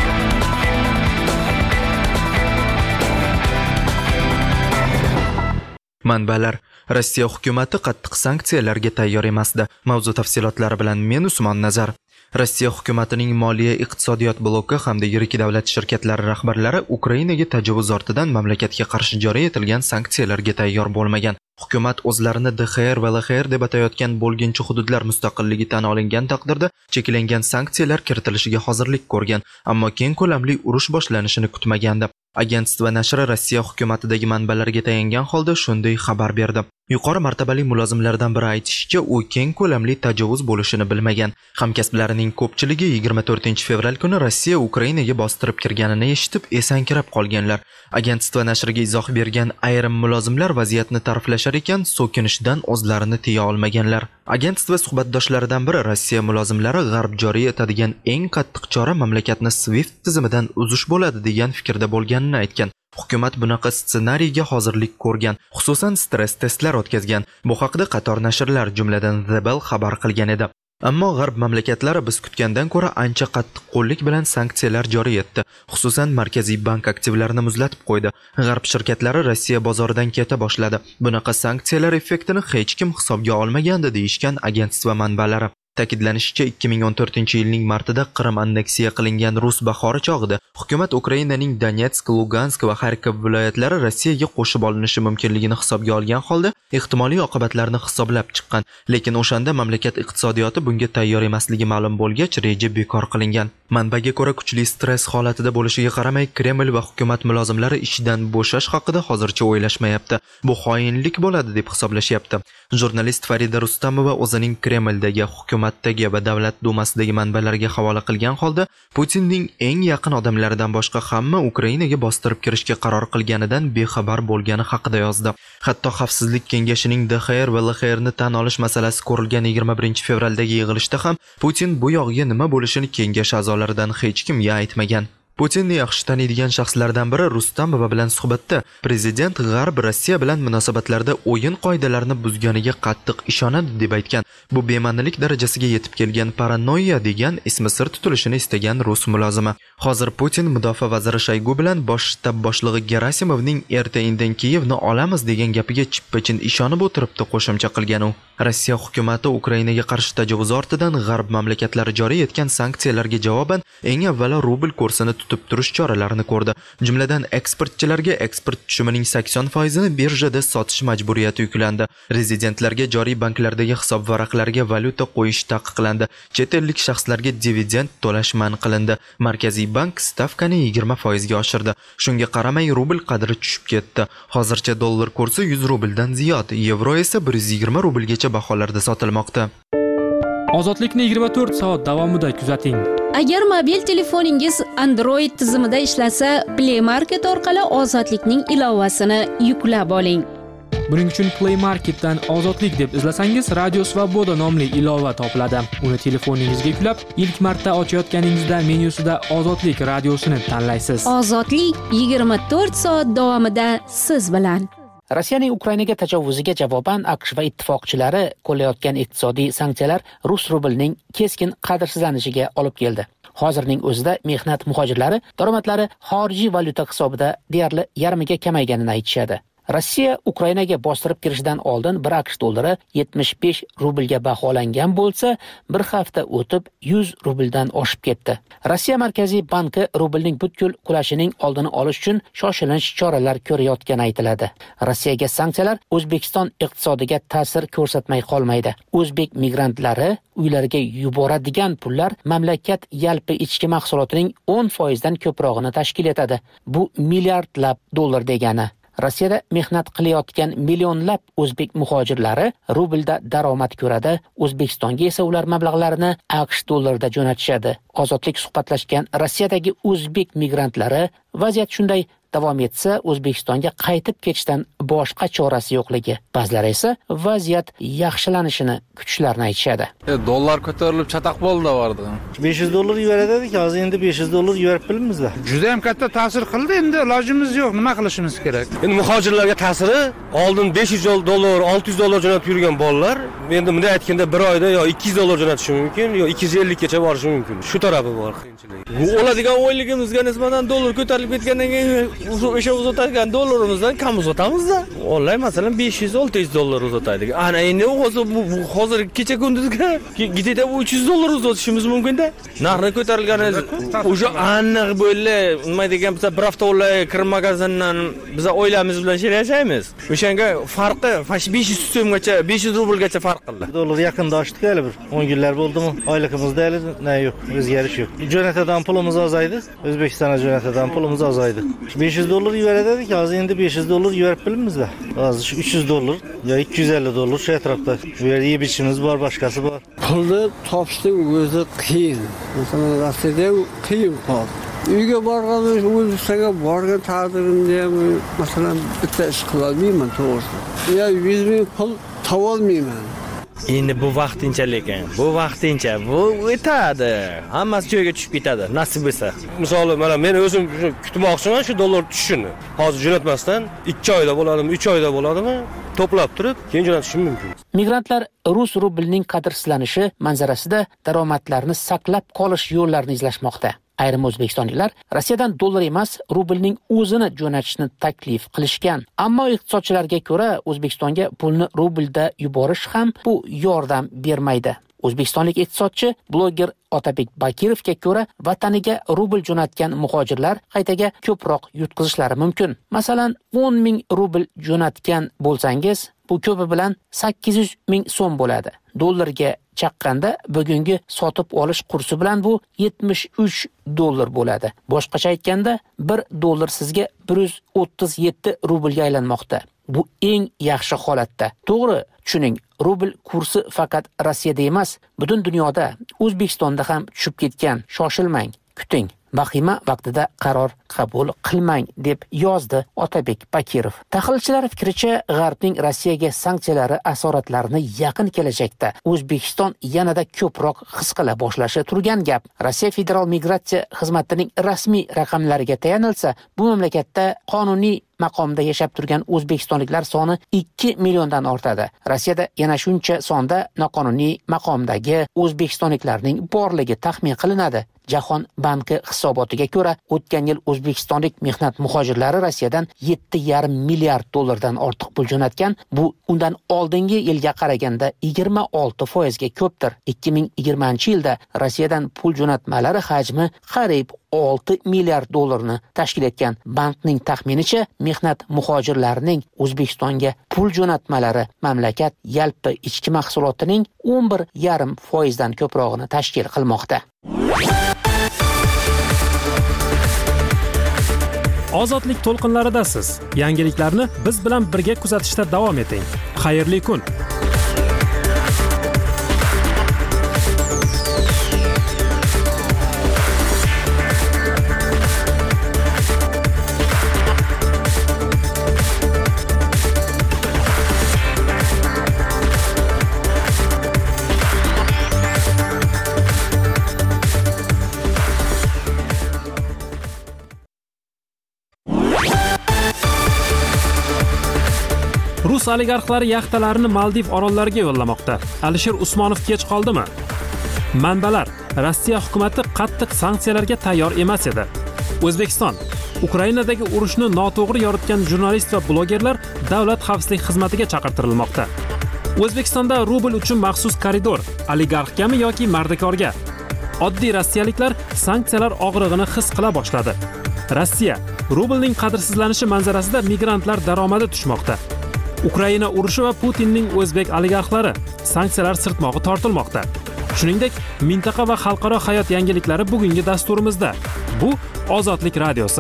Manbalar: Rossiya hukumati qattiq sanksiyalarga tayyor emasdi. Mavzu tafsilotlari bilan men Usmon Nazar. Rossiya hukumatining moliya iqtisodiyot bloki hamda yirik davlat shirkatlari rahbarlari Ukrainaga tajovuz ortidan mamlakatga qarshi joriy etilgan sanksiyalarga tayyor bo'lmagan. Hukumat o'zlarini DXR va LXR deb atayotgan bo'lginchi hududlar mustaqilligi tan olingan taqdirda cheklangan sanksiyalar kiritilishiga hozirlik ko'rgan, ammo keng ko'lamli urush boshlanishini kutmagandi. Agentство nashri Rossiya hukumatidagi manbalarga tayangan holda shunday xabar berdi. Yuqori martabali mulozimlardan biri aytishicha, u keng ko'lamli tajovuz bo'lishini bilmagan. Hamkasblarining ko'pchiligi 24-fevral kuni Rossiya Ukrainaga bostirib kirganini eshitib esankirab qolganlar. Agentство nashriga izoh bergan ayrim mulozimlar vaziyatni ta'riflashar ekan, so'kinishdan o'zlarini tiya olmaganlar. Agentство suhbatdoshlaridan biri Rossiya mulozimlari g'arb joriy etadigan eng qattiq chora mamlakatni SWIFT tizimidan uzish bo'ladi degan fikrda bo'lganini aytgan. Hukumat bunaqa ssenariyga hozirlik ko'rgan, xususan stress testlar o'tkazgan. Bu haqda qator nashrlar, jumladan The Bell xabar qilgan edi. Ammo g'arb mamlakatlari biz kutgandan ko'ra ancha qattiq qo'llik bilan sanksiyalar joriy etdi. Xususan Markaziy bank aktivlarini muzlatib qo'ydi. G'arb shirkatlari Rossiya bozoridan keta boshladi. Bunaqa sanksiyalar effektini hech kim hisobga olmagandi, deyishgan agentство manbalari. Ta'kidlanishicha, 2014-yilning martida Qrim anneksiya qilingan rus bahori chog'ida hukumat Ukrainaning Donetsk, Lugansk va Xarkov viloyatlari Rossiyaga qo'shib olinishi mumkinligini hisobga olgan holda ehtimoliy oqibatlarni hisoblab chiqqan, lekin o'shanda mamlakat iqtisodiyoti bunga tayyor emasligi ma'lum bo'lgach, reja bekor qilingan. Manbaga ko'ra, kuchli stress holatida bo'lishiga qaramay, Kreml va hukumat mulozimlari ishidan bo'shash haqida hozircha o'ylashmayapti. Bu xoinlik bo'ladi deb hisoblashyapti. Jurnalist Farida Rustamova o'zining Kremldagi, hukumatdagi va davlat dumasidagi manbalarga havola qilgan holda Putinning eng yaqin odamlaridan boshqa hamma Ukrainaga bostirib kirishga qaror qilganidan bexabar bo'lgani haqida yozdi. Hatto Xavfsizlik kengashining DXR va LXRni tan olish masalasi ko'rilgan 21-fevraldagi yig'ilishda ham Putin bu yog'iga nima bo'lishini kengash a'zolaridan hech kimga aytmagan. Putinni yaxshi taniydigan shaxslardan biri Rustamova bilan suhbatda prezident G'arb Rossiya bilan munosabatlarda o'yin qoidalarini buzganiga qattiq ishonadi deb aytgan. Bu bema'nilik darajasiga yetib kelgan paranoya degan ismi sir tutilishini istagan rus mulozimi. Hozir Putin mudofaa vaziri Shoygu bilan bosh shtab boshlig'i Gerasimovning erta-indin Kiyevni olamiz degan gapiga chippa-chin ishonib o'tiribdi, qo'shimcha qilgan u. Rossiya hukumati Ukrainaga qarshi tajovuz ortidan G'arb mamlakatlari joriy etgan sanksiyalarga javoban eng avvalo rubl kursini tutib turish choralarini ko'rdi. Jumladan eksportchilarga eksport tushumining 80%ni birjada sotish majburiyati yuklandi. Rezidentlarga joriy banklardagi hisob varaqlariga valyuta qo'yish taqiqlandi. Chet ellik shaxslarga dividend to'lash man qilindi. Markaziy bank stavkani 20% ga oshirdi. Shunga qaramay rubl qadri tushib ketdi. Hozircha dollar kursi 100 rubldan ziyod, yevro esa 120 rublgacha baholarda sotilmoqda. Ozodlikni 24 soat davomida kuzating. Agar mobil telefoningiz Android tizimida ishlasa, Play Market orqali Ozodlikning ilovasini yuklab oling. Buning uchun Play Marketdan Ozodlik deb izlasangiz, Radio Svoboda nomli ilova topiladi. Uni telefoningizga yuklab, ilk marta ochayotganingizda menyusida Ozodlik radiosini tanlaysiz. Ozodlik 24 soat davomida siz bilan. Rossiyaning Ukrainaga tajovuziga javoban AQSh va ittifoqchilari qo'llayotgan iqtisodiy sanksiyalar rus rublining keskin qadrsizlanishiga olib keldi. Hozirning o'zida mehnat muhojirlari daromadlari xorijiy valyuta hisobida deyarli yarmiga kamayganini aytishadi. Rossiya Ukrainaga bostirib kirishidan oldin 1 AQSh dollari 75 rublga baholangan bo'lsa, bir hafta o'tib 100 rubldan oshib ketdi. Rossiya Markaziy banki rublning butkul qulashining oldini olish uchun shoshilinch choralar ko'rayotgani aytiladi. Rossiyaga sanksiyalar O'zbekiston iqtisodiga ta'sir ko'rsatmay qolmaydi. O'zbek migrantlari uylariga yuboradigan pullar mamlakat yalpi ichki mahsulotining 10% dan ko'prog'ini tashkil etadi. Bu milliardlab dollar degani. Rossiyada mehnat qilayotgan millionlab o'zbek muhojirlari rublda daromad ko'radi, O'zbekistonga esa ular mablag'larini AQSh dollarida jo'natishadi. Ozodlik suhbatlashgan Rossiyadagi o'zbek migrantlari vaziyat shunday davom etsa, O'zbekistonga qaytib ketishdan boshqa chorasi yo'qligi. Ba'zilar esa vaziyat yaxshilanishini kutishlarini aytishadi. Dollar ko'tarilib chataq bo'ldi vardi. 500 dollar yuvardik, hozir endi 500 dollar yuvarib bilmizda. Juda ham katta ta'sir qildi, endi ilojimiz yo'q, nima qilishimiz kerak? Endi muhojirlarga ta'siri, oldin 500 dollar, 600 dollar jo'natib yurgan bolalar, endi bunday aytganda bir oyda yo 200 dollar jo'natishi mumkin, yo 250 gacha borishi mumkin. Shu tarafi bor qiyinchilik. Bu oladigan oyligimizga nisbatan dollar ko'tarilib ketgandan keyin o'sha uzatgan dollarimizdan kam uzatamizda. Onlayn masalan 500-600 dollar uzataydik. Ana endi hozir kecha kunduzga gidida 300 dollar uzatishimiz mumkin-da. Narxi ko'tarilgani o'sha aniq bo'ldi. Nima degan bo'lsa, bir hafta o'lay kir magazindan biz oilamiz bilan yashaymiz. O'shanga farqi 500 so'mgacha, 500 rublgacha farq qildi. Dollar yaqinda oshdi hali bir 10 kunlar bo'ldimi? Oyligimizda hali yo'q, o'zgarish yo'q. Jo'natadan pulimiz ozaydi, O'zbekistonga jo'natadan pulimiz ozaydi. 500 dollar yuvardik, hozir endi 500 dollar yuvarib bilmizda. Hozir 300 dollar yo 250 dollar shu atrofda. Bu yerda yeb ichimiz bor, boshqasi bor. Pulni topishning o'zi qiyin. Masalan, Rossiyada qiyin qoldi. Uyga borganda, O'zbekistonga borgan taqdirimda ham masalan bitta ish qila olmayman to'g'risi. Ya 100 ming pul topa olmayman. Endi bu vaqtinchalik ekan. Bu vaqtincha, bu o'tadi. Hammasi joyiga tushib ketadi, nasib bo'lsa. Misol, mana men o'zim kutmoqchiman shu dollar tushishini. Hozir jo'natmasdan 2 oyda bo'ladimi, 3 oyda bo'ladimi, to'plab turib, keyin jo'natishim mumkin. Migrantlar rus rublining qadrsizlanishi manzarasida daromadlarni saqlab qolish yo'llarini izlashmoqda. Ayrim o'zbekistonliklar Rossiyadan dollar emas, rublning o'zini jo'natishni taklif qilishgan. Ammo iqtisodchilarga ko'ra, O'zbekistonga pulni rublda yuborish ham bu yordam bermaydi. O'zbekistonlik iqtisodchi bloger Otabek Bakirovga ko'ra, vataniga rubl jo'natgan muhojirlar qaytaga ko'proq yutqizishlari mumkin. Masalan, 10 ming rubl jo'natgan bo'lsangiz, bu ko'pi bilan 800 ming so'm bo'ladi. Dollarga chaqqanda bugungi sotib olish kursi bilan bu 73 dollar bo'ladi. Boshqacha aytganda, 1 dollar sizga 137 rublga aylanmoqda. Bu eng yaxshi holatda. To'g'ri, tushuning, rubl kursi faqat Rossiyada emas, butun dunyoda, O'zbekistonda ham tushib ketgan. Shoshilmang. kuting. Vahima vaqtida qaror qabul qilmang, deb yozdi Otabek Bakirov. Tahlilchilar fikricha, G'arbning Rossiyaga sanksiyalari asoratlarini yaqin kelajakda O'zbekiston yanada ko'proq his qila boshlashi turgan gap. Rossiya Federal migratsiya xizmatining rasmiy raqamlariga tayanilsa, bu mamlakatda qonuniy maqomda yashab turgan o'zbekistonliklar soni 2 milliondan ortadi. Rossiyada yana shuncha sonda noqonuniy maqomdagi o'zbekistonliklarning borligi taxmin qilinadi. Jahon banki hisobotiga ko'ra, o'tgan yil o'zbekistonlik mehnat muhojirlari Rossiyadan 7,5 milliard dollardan ortiq pul jo'natgan. Bu undan oldingi yilga qaraganda 26% ga ko'pdir. 2020-yilda Rossiyadan pul jo'natmalari hajmi qariyb 6 milliard dollarni tashkil etgan. Bankning taxminicha, mehnat muhojirlarining O'zbekistonga pul jo'natmalari mamlakat yalpi ichki mahsulotining 11,5% dan ko'prog'ini tashkil qilmoqda. Ozodlik to'lqinlaridasiz. Yangiliklarni biz bilan birga kuzatishda davom eting. Xayrli kun. Rus oligarxlari yaxtalarini Maldiv orollariga yo'llamoqda. Alisher Usmonov kech qoldimi? Manbalar: Rossiya hukumatı qattiq sanksiyalarga tayyor emas edi. O'zbekiston: Ukrainadagi urushni noto'g'ri yoritgan jurnalist va blogerlar davlat xavfsizlik xizmatiga chaqirtirilmoqda. O'zbekistonda rubl uchun maxsus koridor oligarxgami yoki mardikorga? Oddiy rossiyaliklar sanksiyalar og'rig'ini his qila boshladi. Rossiya: rublning qadrsizlanishi manzarasida migrantlar daromadi tushmoqda. Ukraina urushi va Putinning o'zbek oligarxlari: sanksiyalar sirtmog'i tortilmoqda. Shuningdek, mintaqa va xalqaro hayot yangiliklari bugungi dasturimizda. Bu Ozodlik radiosi.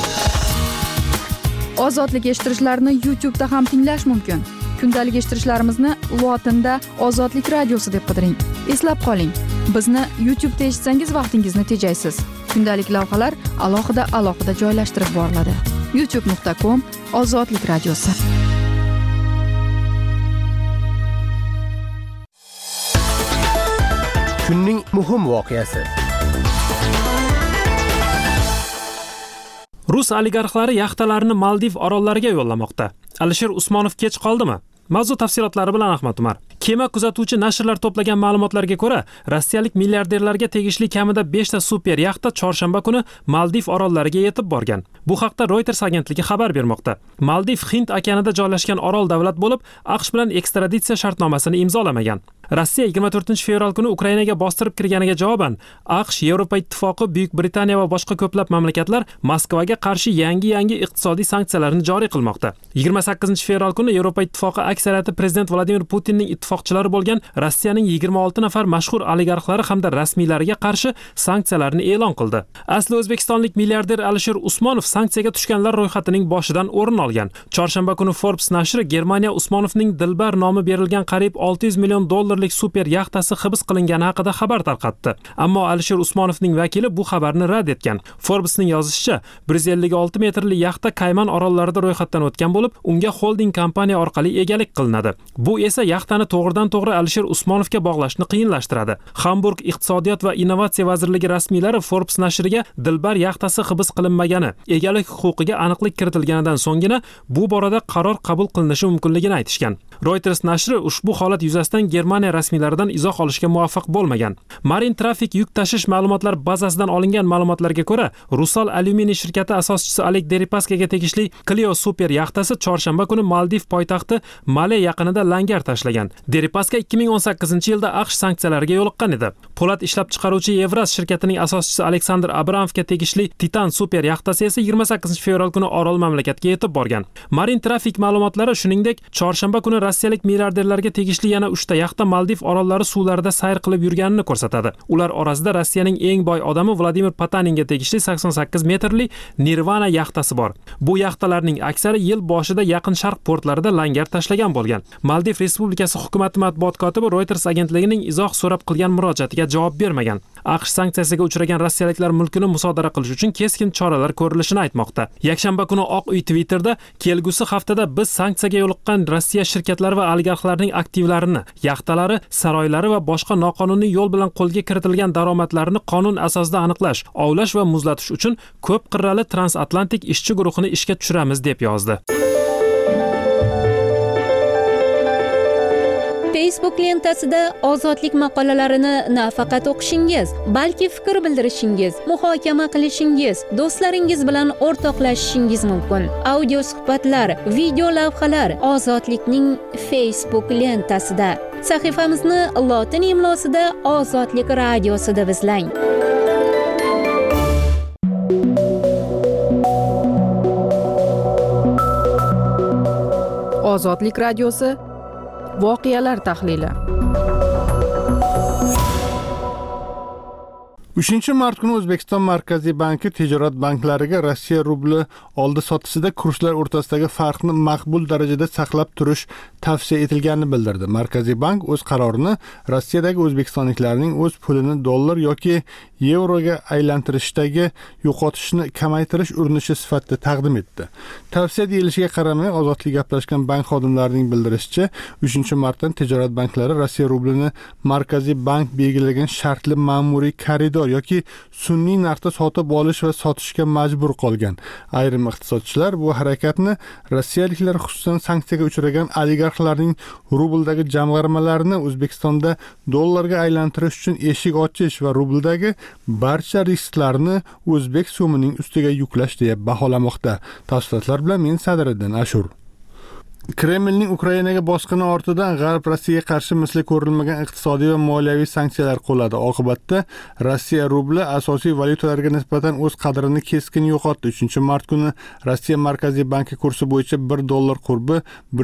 Ozodlik eshittirishlarni YouTube da ham tinglash mumkin. Kundalik eshittirishlarimizni lotinda Ozodlik radiosi deb qidiring. Eslab qoling, bizni YouTube da eshitsangiz vaqtingizni tejaysiz. Kundalik lavhalar alohida joylashtirib boriladi. youtube.com/Ozodlik radiosi. Kunning muhim voqeasi. Rus oligarxlari yaxtalarini Maldiv orollariga yo'llamoqda. Alisher Usmonov kech qoldimi? Mavzu tafsilotlari bilan Ahmad Umar. Kema kuzatuvchi nashrlar to'plagan ma'lumotlarga ko'ra, rossiyalik milliarderlarga tegishli kamida 5 ta super yaxta chorshanba kuni Maldiv orollariga yetib borgan. Bu haqda Reuters agentligi xabar bermoqda. Maldiv Hind okeanida joylashgan orol davlat bo'lib, AQSh bilan ekstraditsiya shartnomasini imzolamagan. Rossiya 24-fevral kuni Ukrainaga bostirib kirganiga javoban, AQSh, Yevropa Ittifoqi, Buyuk Britaniya va boshqa ko'plab mamlakatlar Moskvaga qarshi yangi iqtisodiy sanksiyalarni joriy qilmoqda. 28-fevral kuni Yevropa Ittifoqi aksariyati prezident Vladimir Putinning ittifoqchilari bo'lgan Rossiyaning 26 nafar mashhur oligarxlari hamda rasmiylariga qarshi sanksiyalarni e'lon qildi. Asli o'zbekistonlik milliarder Alisher Usmonov sanksiyaga tushganlar ro'yxatining boshidan o'rin olgan. Chorshanba kuni Forbes nashri Germaniya Usmonovning Dilbar nomi berilgan qariyb 600 million dollarlik super yaxtasi hibs qilingani haqida xabar tarqatdi. Ammo Alisher Usmonovning vakili bu xabarni rad etgan. Forbesning yozishicha, 156 metrli yaxta Kayman orollarida ro'yxatdan o'tgan bo'lib, unga holding kompaniya orqali egalik qilinadi. Bu esa yaxtani to'g'ridan-to'g'ri Alisher Usmonovga bog'lashni qiyinlashtiradi. Hamburg iqtisodiyot va innovatsiya vazirligi rasmiylari Forbes nashriga Dilbar yaxtasi hibs qilinmagani, egalik huquqiga aniqlik kiritilganidan so'nggina bu borada qaror qabul qilinishi mumkinligini aytishgan. Reuters nashri ushbu holat yuzasidan Germaniya rasmiylaridan izoh olishga muvaffaq bo'lmagan. Marin Trafik yuk tashish ma'lumotlar bazasidan olingan ma'lumotlarga ko'ra, Rusal alyuminiy shirkati asoschisi Oleg Deripaskaga tegishli Clio super yaxtasi chorshanba kuni Maldiv poytaxti Male yaqinida langar tashlagan. Deripaska 2018-yilda AQSh sanksiyalariga yo'liqqan edi. Po'lat ishlab chiqaruvchi Evraz shirkatining asoschisi Aleksandr Abramovga tegishli Titan super yaxtasi esa 28-fevral kuni orol mamlakatga yetib borgan. Marin Trafik ma'lumotlari shuningdek, chorshanba kuni rossiyalik milliarderlarga tegishli yana 3 ta yaxta Maldiv orollari suvlarida sayr qilib yurganini ko'rsatadi. Ular orasida Rossiyaning eng boy odami Vladimir Potaninga tegishli 88 metrli Nirvana yaxtasi bor. Bu yaxtalarning aksari yil boshida Yaqin Sharq portlarida langar tashlagan bo'lgan. Maldiv Respublikasi hukumati matbuot kotibi Reuters agentligining izoh so'rab qilgan murojaatiga javob bermagan. AQSh sanksiyaga uchragan rossiyaliklar mulkini musodara qilish uchun keskin choralar ko'rilishini aytmoqda. Yakshanba kuni Oq uy Twitterda kelgusi haftada biz sanksiyaga yo'liqqan Rossiya shirkatlari va oligarxlarning aktivlarini, yaxtalari, saroylari va boshqa noqonuniy yo'l bilan qo'lga kiritilgan daromadlarini qonun asosida aniqlash, ovlash va muzlatish uchun ko'p qirrali transatlantik ishchi guruhini ishga tushiramiz deb yozdi. Facebook lentasida ozodlik maqolalarini nafaqat o'qishingiz, balki fikr bildirishingiz, muhokama qilishingiz, do'stlaringiz bilan o'rtoqlashishingiz mumkin. Audio suhbatlar, video lavhalar Ozodlikning Facebook lentasida. Sahifamizni lotin imlosida Ozodlik radiosi deb izlang. Ozodlik radiosi voqealar tahlili. 3-mart kuni O'zbekiston Markaziy banki tijorat banklariga Rossiya rubli oldi-sotisida kurslar o'rtasidagi farqni maqbul darajada saqlab turish tavsiya etilganini bildirdi. Markaziy bank o'z qarorini Rossiyadagi o'zbekistonliklarning o'z pulini dollar yoki yevroga aylantirishdagi yo'qotishni kamaytirish urinishi sifatida taqdim etdi. Tavsiya deyilishiga qaramay, Ozodlik gaplashgan bank xodimlarining bildirishicha, 3-martdan tijorat banklari Rossiya rublini Markaziy bank belgilagan shartli ma'muriy koridor yoki sun'iy narxda sotib olish va sotishga majbur qolgan. Ayrim iqtisodchilar bu harakatni rossiyaliklar, xususan sanksiyaga uchragan oligarxlarning rubldagi jamg'armalarini O'zbekistonda dollarga aylantirish uchun eshik ochish va rubldagi barcha risklarni o'zbek so'mining ustiga yuklash deb baholamoqda. Tafsilotlar bilan men Sadriddin Ashur. Kremlning Ukrainaga bosqini ortidan G'arb Rossiyaga qarshi misli ko'rilmagan iqtisodiy va moliyaviy sanksiyalar qo'lladi. Oqibatda Rossiya rubli asosiy valyutalarga nisbatan o'z qadrini keskin yo'qotdi. 3-mart kuni Rossiya Markaziy banki kursi bo'yicha 1 dollar qurbi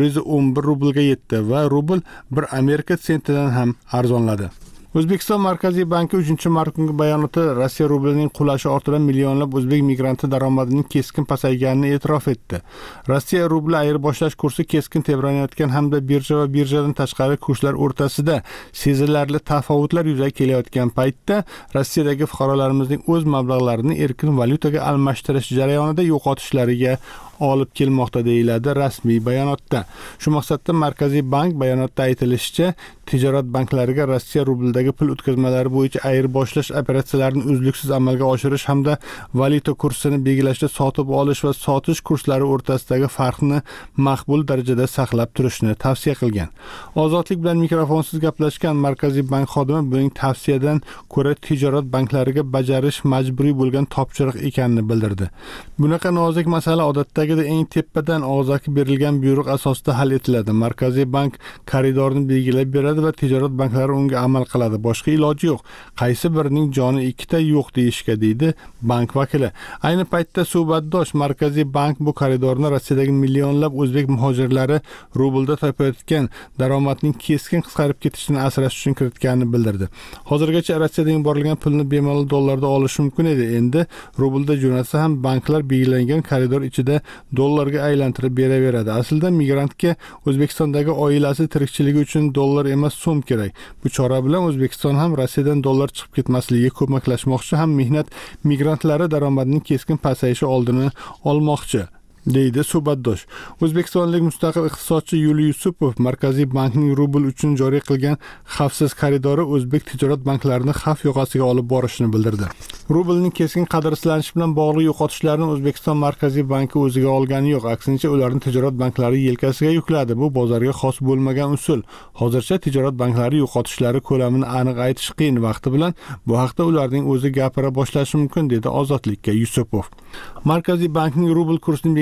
111 rublga yetdi va rubl 1 Amerika sentidan ham arzonladi. O'zbekiston Markaziy banki 3-mart kungi bayonotda Rossiya rublining qulashi ortidan millionlab o'zbek migranti daromadining keskin pasayganini e'tirof etdi. Rossiya rubli ayirboshlash kursi keskin tebranayotgan hamda birja va birjadan tashqari kurslar o'rtasida sezilarli tafovutlar yuzaga kelayotgan paytda Rossiyadagi fuqarolarimizning o'z mablag'larini erkin valyutaga almashtirish jarayonida yo'qotishlariga olib kelmoqda deyiladi rasmiy bayonotda. Shu maqsadda Markaziy bank bayonotda aytilishicha, tijorat banklariga Rossiya rublidagi pul o'tkazmalari bo'yicha ayirboshlash operatsiyalarini uzluksiz amalga oshirish hamda valyuta kursini belgilashda sotib olish va sotish kurslari o'rtasidagi farqni maqbul darajada saqlab turishni tavsiya qilgan. Ozodlik bilan mikrofonsiz gaplashgan Markaziy bank xodimi buning tavsiyadan ko'ra tijorat banklariga bajarish majburiy bo'lgan topshiriq ekanini bildirdi. Bunaqa nozik masala odatdagi eng tepadan og'zaki berilgan buyruq asosida hal etiladi. Markaziy bank koridorni belgilab beradi va tijorat banklari unga amal qiladi. Boshqa iloji yo'q. Qaysi birining joni ikkita yo'q deyishga, deydi bank vakili. Ayni paytda suhbatdosh Markaziy bank bu koridorni Rossiyadagi millionlab o'zbek muhojirlari rublda topayotgan daromadning keskin qisqarib ketishini asrash uchun kiritganini bildirdi. Hozirgacha Rossiyadan yuborilgan pulni bemalol dollarda olish mumkin edi. Endi rublda jo'natsa ham banklar belgilangan koridor ichida dollarga aylantirib beraveradi. Aslida migrantga O'zbekistondagi oilasi tirikchiligi uchun dollar emas, so'm kerak. Bu chora bilan O'zbekiston ham Rossiyadan dollar chiqib ketmasligiga ko'maklashmoqchi, ham mehnat migrantlari daromadining keskin pasayishi oldini olmoqchi, deydi suhbatdosh. O'zbekistonlik mustaqil iqtisodchi Yuliy Yusupov Markaziy bankning rubl uchun joriy qilgan xavfsiz koridori o'zbek tijorat banklarini xavf yoqasiga olib borishini bildirdi. Rublning keskin qadrsizlanishi bilan bog'liq yo'qotishlarni O'zbekiston Markaziy banki o'ziga olgani yo'q. Aksincha, ularni tijorat banklari yelkasiga yukladi. Bu bozorga xos bo'lmagan usul. Hozircha tijorat banklari yo'qotishlari ko'lamini aniq aytish qiyin. Vaqti bilan bu haqda ularning o'zi gapira boshlashi mumkin, dedi Ozodlikka Yusupov. Markaziy bankning rubl kursining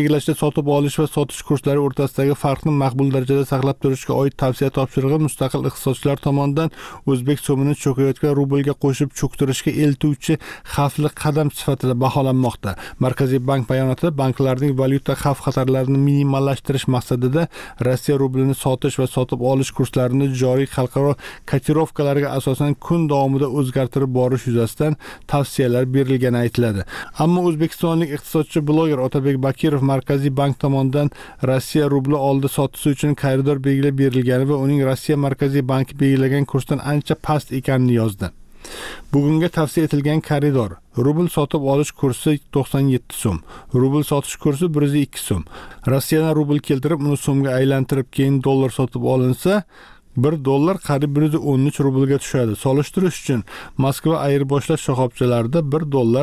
belgilashda sotib olish va sotish kurslari o'rtasidagi farqni maqbul darajada saqlab turishga oid tavsiya topshirig'i mustaqil iqtisodchilar tomonidan o'zbek so'mini cho'kayotgan rublga qo'shib cho'ktirishga eltuvchi xavfli qadam sifatida baholanmoqda. Markaziy bank bayonotida banklarning valyuta xavf-xatarlarini minimallashtirish maqsadida Rossiya rublini sotish va sotib olish kurslarini joriy xalqaro kotirovkalarga asosan kun davomida o'zgartirib borish yuzasidan tavsiyalar berilgani aytiladi. Ammo o'zbekistonlik iqtisodchi bloger Otabek Bakirov Markaziy bank tomonidan Rossiya rubli oldi sotisi uchun koridor belgilab berilgani va uning Rossiya Markaziy banki belgilagan kursdan ancha past ekanini yozdi. Bugunga tavsiya etilgan koridor: rubl sotib olish kursi 97 so'm, rubl sotish kursi 102 so'm. Rossiyadan rubl keltirib, uni so'mga aylantirib, keyin dollar sotib olinsa, 1 dollar qariyb 113 rublga tushadi. Solishtirish uchun Moskva ayirboshlash shoxobchalarida 1 dollar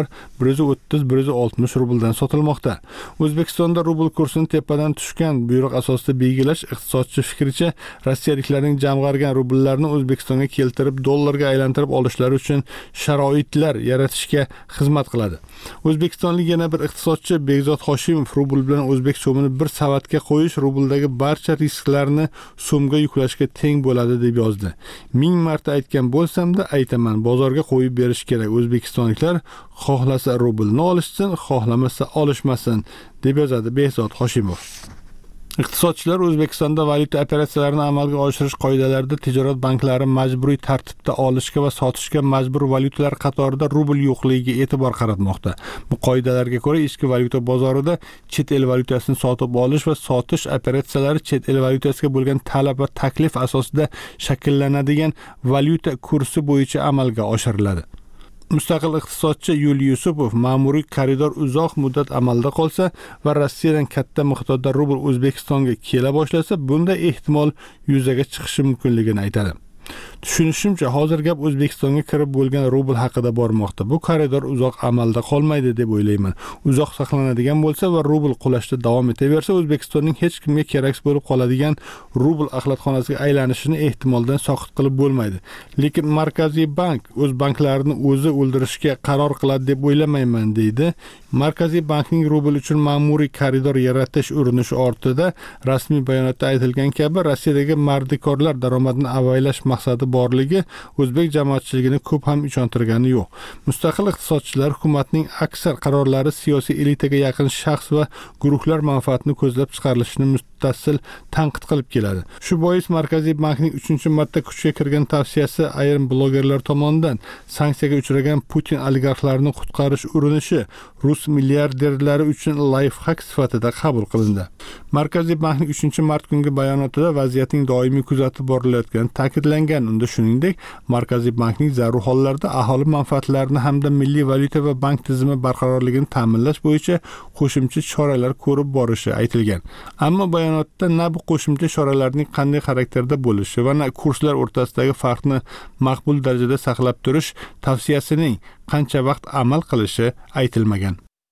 130-160 rubldan sotilmoqda. O'zbekistonda rubl kursini tepadan tushgan buyruq asosida belgilash iqtisodchi fikricha Rossiyaliklarning jamg'argan rubllarini O'zbekistonga keltirib dollarga aylantirib olishlari uchun sharoitlar yaratishga xizmat qiladi. O'zbekistonlik yana bir iqtisodchi Begzod Hoshimov rubl bilan o'zbek so'mini bir savatga qo'yish rubldagi barcha risklarni so'mga yuklashga teng bo'ladi deb yozdi. 1000 marta aytgan bo'lsam-da aytaman, bozorga qo'yib berish kerak. O'zbekistonliklar xohlasa rublni olishsin, xohlamasa olishmasin, deb yozadi Behzod Hoshimov. Iqtisodchilar O'zbekistonda valyuta operatsiyalarini amalga oshirish qoidalarida tijorat banklari majburiy tartibda olishga va sotishga majbur valyutalar qatorida rubl yo'qligiga e'tibor qaratmoqda. Bu qoidalarga ko'ra ichki valyuta bozorida chet el valyutasini sotib olish va sotish operatsiyalari chet el valyutasiga bo'lgan talab va taklif asosida shakllanadigan valyuta kursi bo'yicha amalga oshiriladi. Mustaqil iqtisodchi Yuliy Yusupov ma'muriy koridor uzoq muddat amalda qolsa va Rossiyadan katta miqdorda rubl O'zbekistonga kela boshlasa, bunda ehtimol yuzaga chiqishi mumkinligini aytadi. Tushunishimcha, hozir gap O'zbekistonga kirib bo'lgan rubl haqida bormoqda. Bu koridor uzoq amalda qolmaydi deb o'ylayman. Uzoq saqlanadigan bo'lsa va rubl qulashda davom etaversa, O'zbekistonning hech kimga keraksiz bo'lib qoladigan rubl axlatxonasiga aylanishini ehtimoldan soqit qilib bo'lmaydi. Lekin Markaziy bank o'z banklarini o'zi o'ldirishga qaror qiladi deb o'ylamayman, deydi. Markaziy bankning rubl uchun ma'muriy koridor yaratish urinishi ortida rasmiy bayonotda aytilgan kabi Rossiyadagi mardikorlar daromadini avaylash maqsadi borligi o'zbek jamoatchiligini ko'p ham ishontirgani yo'q. Mustaqil iqtisodchilar hukumatning aksar qarorlari siyosiy elitaga yaqin shaxs va guruhlar manfaatini ko'zlab chiqarilishini muttasil tanqid qilib keladi. Shu bois Markaziy bankning 3-marta kuchga kirgan tavsiyasi ayrim blogerlar tomonidan sanksiyaga uchragan Putin oligarxlarini qutqarish urinishi rus milliarderlari uchun lifehack sifatida qabul qilindi. Markaziy bankning 3-mart kungi bayonotida vaziyatning doimiy kuzatib borilayotgani ta'kidlangan. Unda shuningdek, Markaziy bankning zarur hollarda aholi manfaatlarini hamda milliy valyuta va bank tizimi barqarorligini ta'minlash bo'yicha qo'shimcha choralar ko'rib borishi aytilgan. Ammo bayonotda na bu qo'shimcha choralarning qanday xarakterda bo'lishi va na kurslar o'rtasidagi farqni maqbul darajada saqlab turish tavsiyasining qancha vaqt amal qilishi aytilmagan.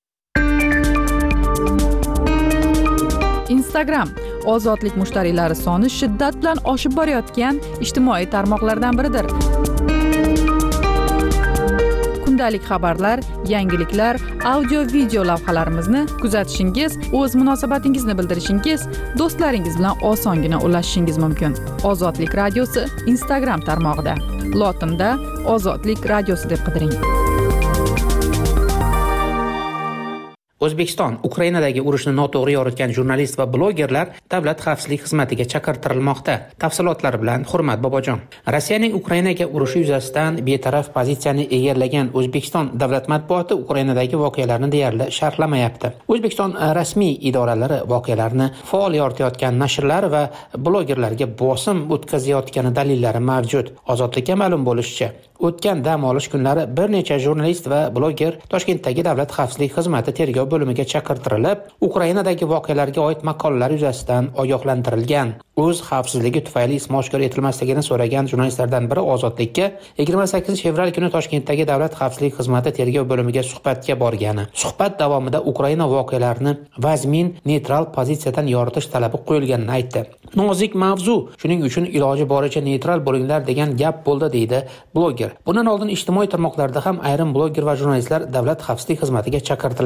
Instagram ozodlik mushtariylari soni shiddat bilan oshib borayotgan ijtimoiy tarmoqlardan biridir. Kundalik xabarlar, yangiliklar, audio-video lavhalarimizni kuzatishingiz, o'z munosabatingizni bildirishingiz, do'stlaringiz bilan osongina ulashishingiz mumkin. Ozodlik radiosi Instagram tarmog'ida. Lotinda Ozodlik radiosi deb qidiring. O'zbekiston Ukrainadagi urushni noto'g'ri yoritgan jurnalist va blogerlar davlat xavfsizlik xizmatiga chaqirtirilmoqda. Tafsilotlar bilan Hurmat Bobojon. Rossiyaning Ukrainaga urushi yuzasidan betaraf pozitsiyani egallagan O'zbekiston davlat matbuoti Ukrainadagi voqealarni deyarli sharhlamayapti. O'zbekiston rasmiy idoralari voqealarni faol yoritayotgan nashrlar va blogerlarga bosim o'tkazayotgani dalillari mavjud. Ozodlikka ma'lum bo'lishicha, o'tgan dam olish kunlari bir necha jurnalist va bloger Toshkentdagi davlat xavfsizlik xizmati tergov bo'limiga chaqirtirilib, Ukrainadagi voqealarga oid maqolalar yuzasidan ogohlantirilgan. O'z xavfsizligi tufayli ismi oshkor etilmasligini so'ragan jurnalistlardan biri Ozodlikka 28 fevral kuni Toshkentdagi davlat xavfsizlik xizmati tergov bo'limiga suhbatga borgani. Suhbat davomida Ukraina voqealarini vazmin, neytral pozitsiyadan yoritish talabi qo'yilganini aytdi. Nozik mavzu, shuning uchun iloji boricha neytral bo'linglar degan gap bo'ldi, deydi bloger. Bundan oldin ijtimoiy tarmoqlarda ham ayrim bloger va jurnalistlar davlat xavfsizlik xizmatiga chaqirtirilgan haqida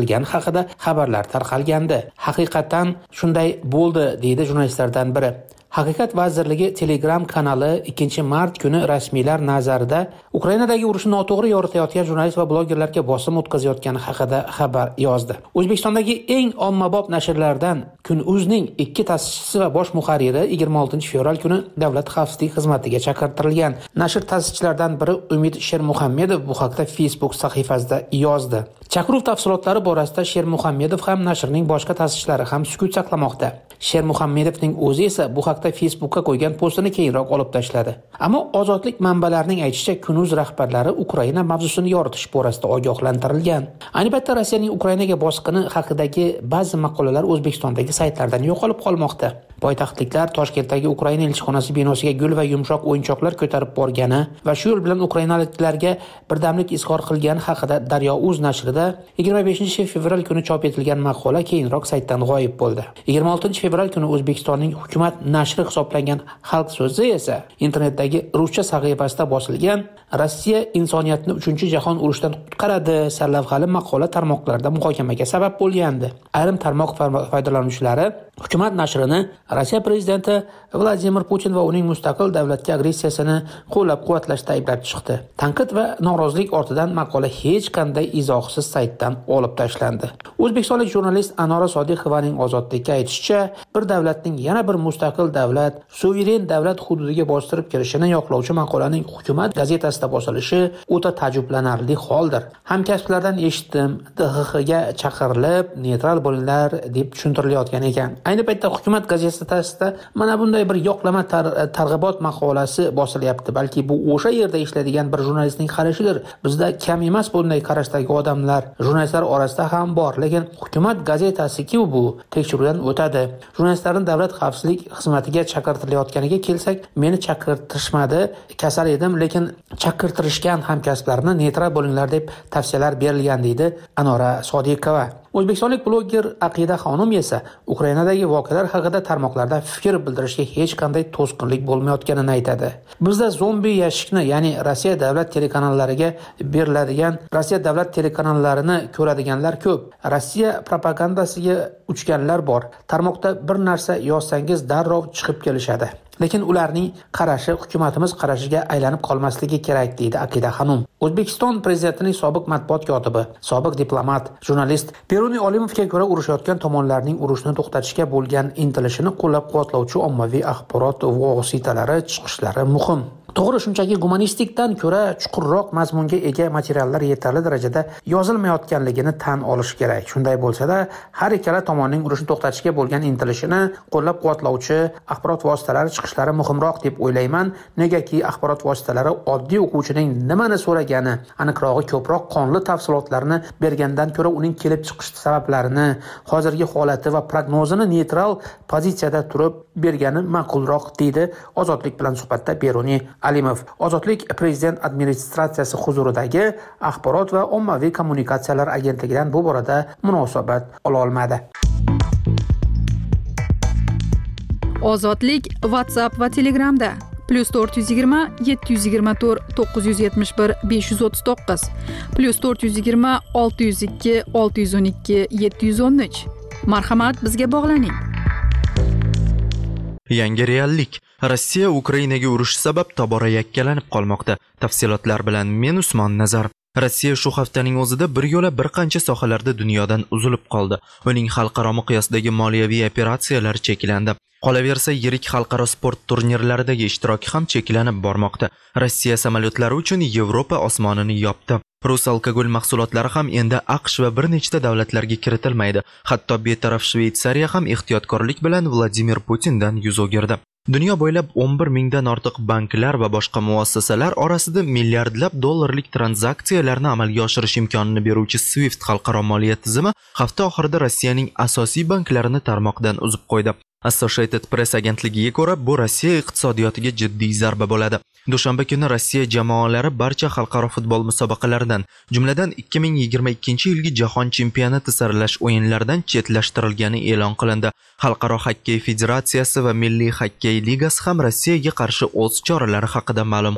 haqida xabarlar tarqalgandi. Haqiqatan shunday bo'ldi, deydi jurnalistlardan biri. Haqiqat vazirligi Telegram kanali 2-mart kuni rasmiylar nazarida Ukrainadagi urushni noto'g'ri yoritayotgan jurnalist va blogerlarga bosim o'tkazayotgani haqida xabar yozdi. O'zbekistondagi eng ommabop nashrlardan Kun.uz'ning 2 ta'sischisi va bosh muharriri 26-fevral kuni Davlat xavfsizlik xizmatiga chaqirtirilgan. Nashr ta'sischilaridan biri Umid Shermuhammedov bu haqda Facebook sahifasida yozdi. Chaqiruv tafsilotlari borasida Shermuhammedov ham nashrning boshqa ta'sischilari ham sukut saqlamoqda. Shermuhammedovning o'zi esa bu haqda Facebookka qo'ygan postini keyinroq olib tashladi. Ammo ozodlik manbalarining aytishicha, Kun.uz rahbarlari Ukraina mavzusini yoritish borasida ogohlantirilgan. Ayni paytda Rossiyaning Ukrainaga bosqini haqidagi ba'zi maqolalar O'zbekistondagi saytlardan yo'qolib qolmoqda. Poytaxtliklar Toshkentdagi Ukraina elchixonasi binosiga gul va yumshoq o'yinchoqlar ko'tarib borgani va shu yo'l bilan ukrainaliklarga birdamlik izhor qilgani haqida Daryo.uz nashrida 25-fevral kuni chop etilgan maqola keyinroq saytdan g'oyib bo'ldi. 26-fevral kuni O'zbekistonning hukumat nashri hisoblangan Xalq so'zi esa internetdagi ruscha sahifasida bosilgan Rossiya insoniyatni 3-jahon urushidan qutqaradi sarlavhali maqola tarmoqlarda muhokamaga sabab bo'lgandi. Ayrim tarmoq foydalanuvchilari hukumat nashrini Rossiya prezidenti Vladimir Putin va uning mustaqil davlatga agressiyasini qo'llab-quvvatlashda ayblab chiqdi. Tanqid va norozilik ortidan maqola hech qanday izohsiz saytdan olib tashlandi. O'zbekistonlik jurnalist Anora Sodiqovaning Ozodlikka aytishicha, bir davlatning yana bir mustaqil davlat, suveren davlat hududiga bostirib kirishini yoqlovchi maqolaning hukumat gazetasida bosilishi o'ta ta'jublanarli holdir. Hamkasblardan eshitdim, DXXga chaqirilib, neytral bo'linglar deb tushuntirilayotgan ekan. Ayni paytda hukumat gazetasida mana bunday bir yoqlama targ'ibot maqolasi bosilyapti. Balki bu o'sha yerda ishlaydigan bir jurnalistning qarashidir. Bizda kam emas bunday qarashdagi odamlar, jurnalistlar orasida ham bor, lekin hukumat gazetasi-ku bu tekshiruvdan o'tadi. Jurnalistlarning davlat xavfsizlik xizmatiga chaqirtirilayotganiga kelsak, meni chaqirtirishmadi, kasal edim, lekin chaqirtirishgan hamkasblarni neytral bo'linglar deb tavsiyalar berilgan, deydi Anora Sodiqova. O'zbekistonlik bloger Aqida xonim esa Ukrainadagi voqealar haqida tarmoqlarda fikr bildirishga hech qanday to'sqinlik bo'lmayotganini aytadi. Bizda zombi yashikni, ya'ni Rossiya davlat telekanallariga beriladigan, Rossiya davlat telekanallarini ko'radiganlar ko'p. Rossiya propagandasiga uchganlar bor. Tarmoqda bir narsa yozsangiz darrov chiqib kelishadi. Lekin ularning qarashi hukumatimiz qarashiga aylanib qolmasligi kerak, deydi Aqida xonim. O'zbekiston prezidentining sobiq matbuot kotibi, sobiq diplomat, jurnalist Beruniy Olimovga ko'ra urushayotgan tomonlarning urushni to'xtatishga bo'lgan intilishini qo'llab-quvvatlovchi ommaviy axborot vositalari chiqishlari muhim. To'g'ri, shunchaki gumanistikdan ko'ra chuqurroq mazmunga ega materiallar yetarli darajada yozilmayotganligini tan olish kerak. Shunday bo'lsa-da, har ikkala tomonning urushni to'xtatishga bo'lgan intilishini qo'llab-quvvatlovchi axborot vositalari chiqishlari muhimroq deb o'ylayman. Negaki axborot vositalari oddiy o'quvchining nimani so'ragani, aniqrog'i ko'proq qonli tafsilotlarni bergandan ko'ra uning kelib chiqish sabablarini, hozirgi holati va prognozini neytral pozitsiyada turib bergani ma'qulroq, deydi Ozodlik bilan suhbatda Beruniy Alimov. Ozodlik prezident administratsiyasi huzuridagi axborot va ommaviy kommunikatsiyalar agentligidan bu borada munosabat ola olmadi. Ozodlik WhatsApp va Telegramda +420 724 971 539 +420 602 612 713. Marhamat, bizga bog'laning. Yangi reallik. Rossiya Ukrainaga urush sabab tobora yakkalanib qolmoqda. Tafsilotlar bilan men Usmon Nazar. Rossiya shu haftaning o'zida bir yo'la bir qancha sohalarda dunyodan uzilib qoldi. Uning xalqaro miqyosdagi moliyaviy operatsiyalari cheklandi. Qolaversa, yirik xalqaro sport turnirlaridagi ishtiroki ham cheklanib bormoqda. Rossiya samolyotlari uchun Yevropa osmonini yopdi. Rus alkogol mahsulotlari ham endi AQSh va bir nechta davlatlarga kiritilmaydi. Hatto betaraf Shveysariya ham ehtiyotkorlik bilan Vladimir Putindan yuz o'girdi. Dunyo bo'ylab 11 mingdan ortiq banklar va boshqa muassasalar orasida milliardlab dollarlik tranzaksiyalarni amalga oshirish imkonini beruvchi SWIFT xalqaro moliya tizimi hafta oxirida Rossiyaning asosiy banklarini tarmoqdan uzib qo'ydi. Associated Press agentligiga ko'ra, bu Rossiya iqtisodiyotiga jiddiy zarba bo'ladi. Dushanba kuni Rossiya jamoalari barcha xalqaro futbol musobaqalaridan, jumladan 2022-yilgi Jahon chempionati saralash o'yinlaridan chetlashtirilgani e'lon qilindi. Xalqaro xokkey federatsiyasi va Milliy xokkey ligasi ham Rossiyaga qarshi o'z choralari haqida ma'lum qildi.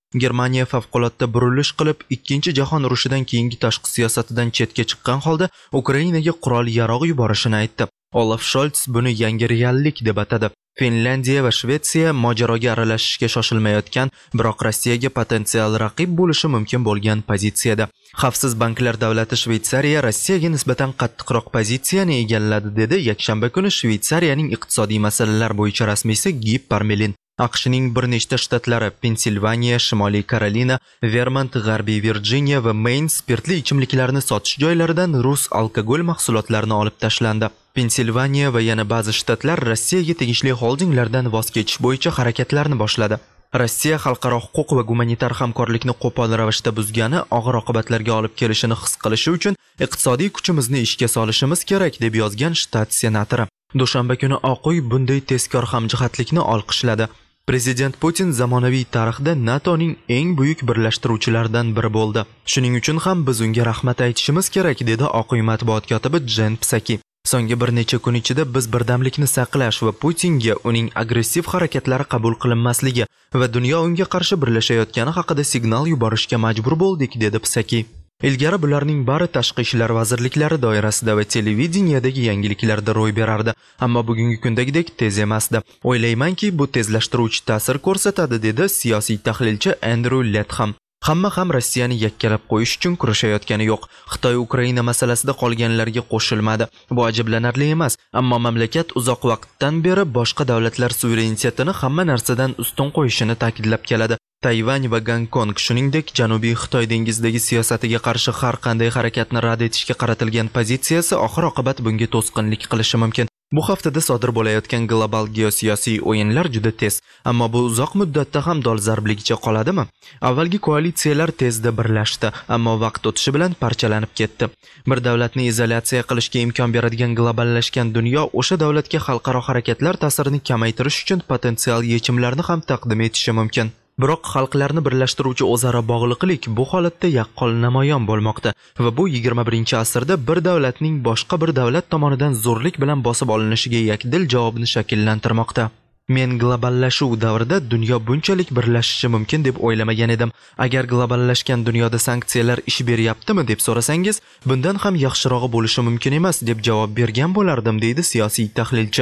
Germaniya favqulodda burilish qilib, Ikkinchi jahon urushidan keyingi tashqi siyosatidan chetga chiqqan holda Ukrainaga qurol-yarog' yuborishini aytdi. Olaf Scholz buni yangi reallik deb atadi. Finlandiya va Shvetsiya mojaroga aralashishga shoshilmayotgan, biroq Rossiyaga potensial raqib bo'lishi mumkin bo'lgan pozitsiyada. Xavfsiz banklar davlati Shveysariya Rossiyaga nisbatan qattiqroq pozitsiyani egalladi, dedi yakshanba kuni Shveysariyaning iqtisodiy masalalar bo'yicha rasmiysi Guy Parmelin. AQShning bir nechta shtatlari Pensilvaniya, Shimoliy Karolina, Vermont, G'arbiy Virjiniya va Maine spirtli ichimliklarni sotish joylaridan rus alkogol mahsulotlarini olib tashlandi. Pensilvaniya va yana ba'zi shtatlar Rossiyaga tegishli xoldinglardan voz kechish bo'yicha harakatlarni boshladi. Rossiya xalqaro huquq va gumanitar hamkorlikni qo'pol ravishda buzgani og'ir oqibatlarga olib kelishini his qilishi uchun iqtisodiy kuchimizni ishga solishimiz kerak, deb yozgan shtat senatori. Dushanba kuni Oq uy bunday tezkor hamjihatlikni olqishladi. Prezident Putin zamonaviy tarixda NATOning eng buyuk birlashtiruvchilaridan biri bo'ldi. Shuning uchun ham biz unga rahmat aytishimiz kerak, dedi Oq uy matbuot kotibi Jen Psaki. So'nggi bir necha kun ichida biz birdamlikni saqlash va Putinga uning agressiv harakatlari qabul qilinmasligi va dunyo unga qarshi birlashayotgani haqida signal yuborishga majbur bo'ldik, dedi Psaki. Ilgari bularning bari tashqi ishlar vazirliklari doirasida va televideniyadagi yangiliklarda ro'y berardi, ammo bugungi kundagidek tez emasdi. O'ylaymanki, bu tezlashtiruvchi ta'sir ko'rsatadi, dedi siyosiy tahlilchi Andrew Latham. Hamma ham Rossiyani yakkalab qo'yish uchun kurashayotgani yo'q. Xitoy Ukraina masalasida qolganlarga qo'shilmadi. Bu ajablanarli emas, ammo mamlakat uzoq vaqtdan beri boshqa davlatlar suverenitetini hamma narsadan ustun qo'yishini ta'kidlab keladi. Tayvan va Gonkong, shuningdek Janubiy Xitoy dengizidagi siyosatiga qarshi har qanday harakatni rad etishga qaratilgan pozitsiyasi oxir-oqibat bunga to'sqinlik qilishi mumkin. Bu haftada sodir bo'layotgan global geosiyosiy o'yinlar juda tez, ammo bu uzoq muddatda ham dolzarbligicha qoladimi? Avvalgi koalitsiyalar tezda birlashdi, ammo vaqt o'tishi bilan parchalanib ketdi. Bir davlatni izolyatsiya qilishga imkon beradigan globallashgan dunyo o'sha davlatga xalqaro harakatlar ta'sirini kamaytirish uchun potensial yechimlarni ham taqdim etishi mumkin. Biroq xalqlarni birlashtiruvchi o'zaro bog'liqlik bu holatda yaqqol namoyon bo'lmoqda va bu 21-asrda bir davlatning boshqa bir davlat tomonidan zo'rlik bilan bosib olinishiga yakdil javobni shakllantirmoqda. Men globallashuv davrida dunyo bunchalik birlashishi mumkin deb o'ylamagan edim. Agar globallashgan dunyoda sanksiyalar ish beryaptimi deb so'rasangiz, bundan ham yaxshirog'i bo'lishi mumkin emas deb javob bergan bo'lardim, deydi siyosiy tahlilchi.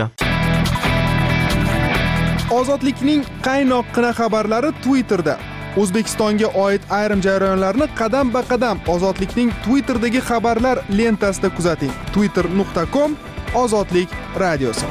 Ozodlikning qaynoqqina xabarlari Twitterda. O'zbekistonga oid ayrim jarayonlarni qadam-ba-qadam Ozodlikning Twitterdagi xabarlar lentasida kuzating. twitter.com/ozodlik radiosi.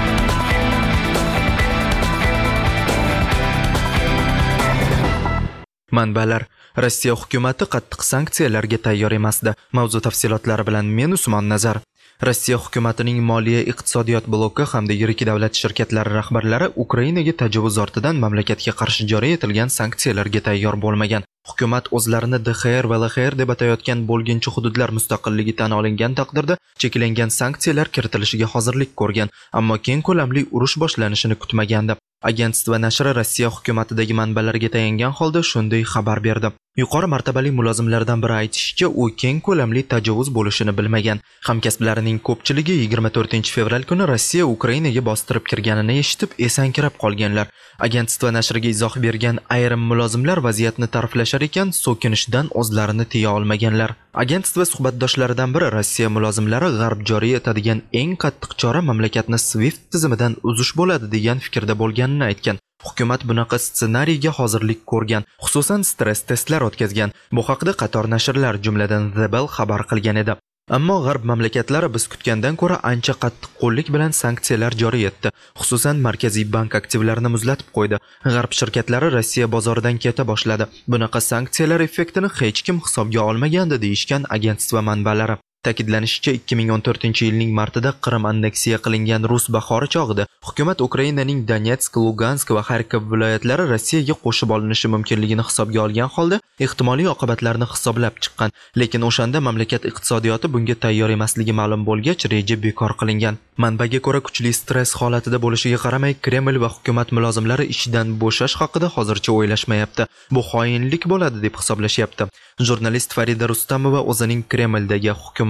Manbalar: Rossiya hukumati qattiq sanksiyalarga tayyor emasdi. Mavzu tafsilotlari bilan men Usmon Nazar. Rossiya hukumatining moliya iqtisodiyot bloki hamda yirik davlat shirkatlari rahbarlari Ukrainaga tajovuz ortidan mamlakatga qarshi joriy etilgan sanksiyalarga tayyor bo'lmagan. Hukumat o'zlarini DXR va LXR deb atayotgan bo'lginchi hududlar mustaqilligi tan olingan taqdirda cheklangan sanksiyalar kiritilishiga hozirlik ko'rgan, ammo keng ko'lamli urush boshlanishini kutmagandi. Agentство nashri Rossiya hukumatidagi manbalarga tayangan holda shunday xabar berdi. Yuqori martabali mulozimlardan biri aytishicha, u keng ko'lamli tajovuz bo'lishini bilmagan. Hamkasblarining ko'pchiligi 24-fevral kuni Rossiya Ukrainaga bostirib kirganini eshitib esankirab qolganlar. Agentство nashriga izoh bergan ayrim mulozimlar vaziyatni ta'riflashar ekan, so'kinishdan o'zlarini tiya olmaganlar. Agentство suhbatdoshlaridan biri Rossiya mulozimlari G'arb joriy etadigan eng qattiq chora mamlakatni SWIFT tizimidan uzish bo'ladi degan fikrda bo'lganini aytgan. Hukumat bunaqa ssenariyga hozirlik ko'rgan, xususan stress testlar o'tkazgan. Bu haqda qator nashrlar, jumladan The Bell xabar qilgan edi. Ammo G'arb mamlakatlari biz kutgandan ko'ra ancha qattiq qo'llik bilan sanksiyalar joriy etdi. Xususan Markaziy bank aktivlarini muzlatib qo'ydi. G'arb shirkatlari Rossiya bozoridan keta boshladi. Bunaqa sanksiyalar effektini hech kim hisobga olmagandi, deyishgan agentство manbalari. Ta'kidlanishicha, 2014-yilning martida Qrim anneksiya qilingan Rus bahori chog'ida hukumat Ukrainaning Donetsk, Lugansk va Kharkov viloyatlari Rossiyaga qo'shib olinishi mumkinligini hisobga olgan holda ehtimoliy oqibatlarni hisoblab chiqqan, lekin o'shanda mamlakat iqtisodiyoti bunga tayyor emasligi ma'lum bo'lgach, reja bekor qilingan. Manbaga ko'ra, kuchli stress holatida bo'lishiga qaramay, Kreml va hukumat mulozimlari ishdan bo'shash haqida hozircha o'ylashmayapti. Bu xoinlik bo'ladi deb hisoblashyapti. Jurnalist Farida Rustamova o'zining Kremldagi hukumat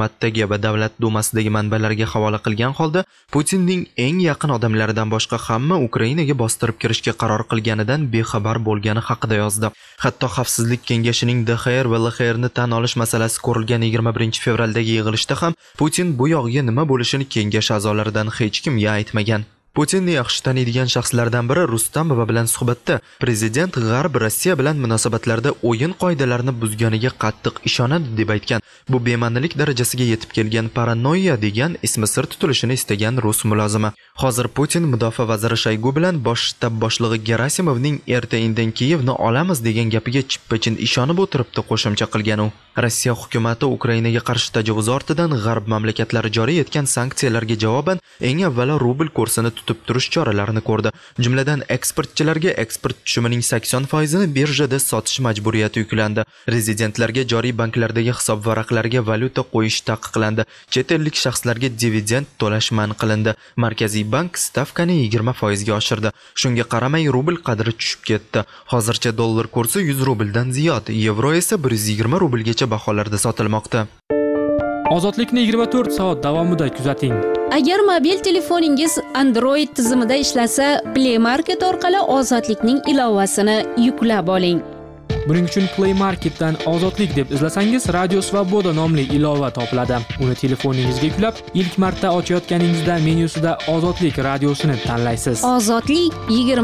hukumatdagi va davlat dumasidagi manbalarga havola qilgan holda Putinning eng yaqin odamlaridan boshqa hamma Ukrainaga bostirib kirishga qaror qilganidan bexabar bo'lgani haqida yozdi. Hatto Xavfsizlik kengashining DXR va LXRni tan olish masalasi ko'rilgan 21 fevraldagi yig'ilishda ham Putin bu yog'iga nima bo'lishini kengash a'zolaridan hech kimga aytmagan. Putinni yaxshi taniydigan shaxslardan biri Rustam baba bilan suhbatda prezident G'arb Rossiya bilan munosabatlarda o'yin qoidalarini buzganiga qattiq ishonadi deb aytgan. Bu bema'nilik darajasiga yetib kelgan paranoya degan ismi sir tutilishini istagan rus mulozimi. Hozir Putin mudofaa vaziri Shoygu bilan bosh shtab boshlig'i Gerasimovning erta-indin Kiyevni olamiz degan gapiga chippa-chin ishonib o'tiribdi, qo'shimcha qilgan u. Rossiya hukumatı Ukrainaga qarshi tajovuz ortidan G'arb mamlakatlari joriy etgan sanksiyalarga javoban eng avvalo rubl kursini tutib turish choralarini ko'rdi. Jumladan eksportchilarga eksport tushumining 80%ni birjada sotish majburiyati yuklandi. Rezidentlarga joriy banklardagi hisob varaqlariga valyuta qo'yish taqiqlandi. Chet ellik shaxslarga dividend to'lash man qilindi. Markaziy bank stavkani 20% ga oshirdi. Shunga qaramay rubl qadri tushib ketdi. Hozircha dollar kursi 100 rubldan ziyod, yevro esa 120 rublgacha baholarda sotilmoqda. Ozodlikni 24 soat davomida kuzating. Agar mobil telefoningiz Android tizimida ishlasa, Play Market orqali Ozodlikning ilovasini yuklab oling. Buning uchun Play Marketdan Ozodlik deb izlasangiz, Radio Svoboda nomli ilova topiladi. Uni telefoningizga yuklab, ilk marta ochayotganingizda menyusida Ozodlik radiosini tanlaysiz. Ozodlik